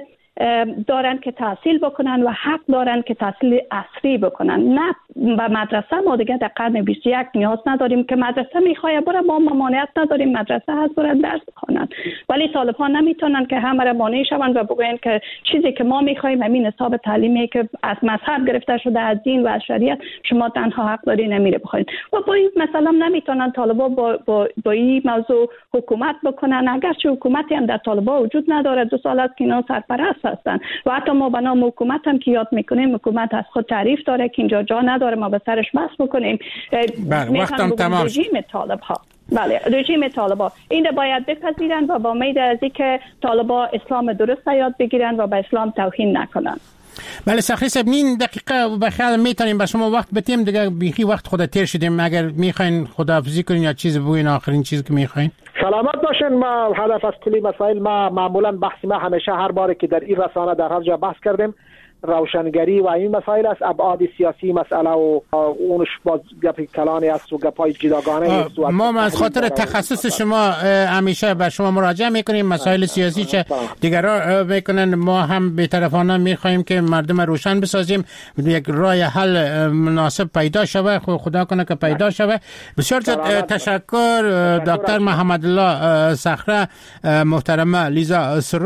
دارن که تحصیل بکنن و حق دارن که تحصیل عصری بکنن. نه و مدرسه ما دیگه در قرن 21 نیاز نداریم که مدرسه میخواه بره، ما ممانعت نداریم مدرسه هست برن درس بخونن، ولی طالبان نمیتونن که همه را مانع شوند و بگوین که چیزی که ما میخوایم همین حساب تعلیمی که از مذهب گرفته شده، از دین و از شریعت، شما تنها حق داری نمیره بخواید. و با این مثلا نمیتونن طالبان با این موضوع حکومت بکنن، اگرچه حکومتی هم در طالبان وجود نداره، 2 سال است که اینا سرپرست هستن و حتی ما به نام حکومت هم که یاد میکنیم، حکومت از خود تعریف داره که اینجا جا نداره ما به سرش بحث بکنیم. وقتم تمام. رژیم طالب‌ها، بله رژیم طالبان این باید بپذیرند و با امید از اینکه طالبان اسلام درست یاد بگیرند و به اسلام توهین نکنند. بله سخری صاحب، نیم دقیقه به خیال میتونیم به شما وقت بدیم دیگه، بیخی وقت خود تیر شدیم. اگر میخواین خداحافظی کنین یا چیز بگوین، آخرین چیزی که میخواین. سلامت باشین. ما هدف از کلی مسائل ما معمولا بحث ما همیشه هر باری که در این رسانه در هر جا بحث کردیم روشنگری و این مسائل است. ابعاد سیاسی مسئله و اونش باز گپ کلانی است و گپای جداگانه است. ما از خاطر تخصص شما همیشه به شما مراجعه میکنیم. مسائل سیاسی چه دیگران میکنن، ما هم بی‌طرفانه میخوایم که مردم روشن بسازیم، یک راه حل مناسب پیدا شود. خدا کنه که پیدا شود. بسیار تشکر دکتر محمد الله صخره، محترمه لیزا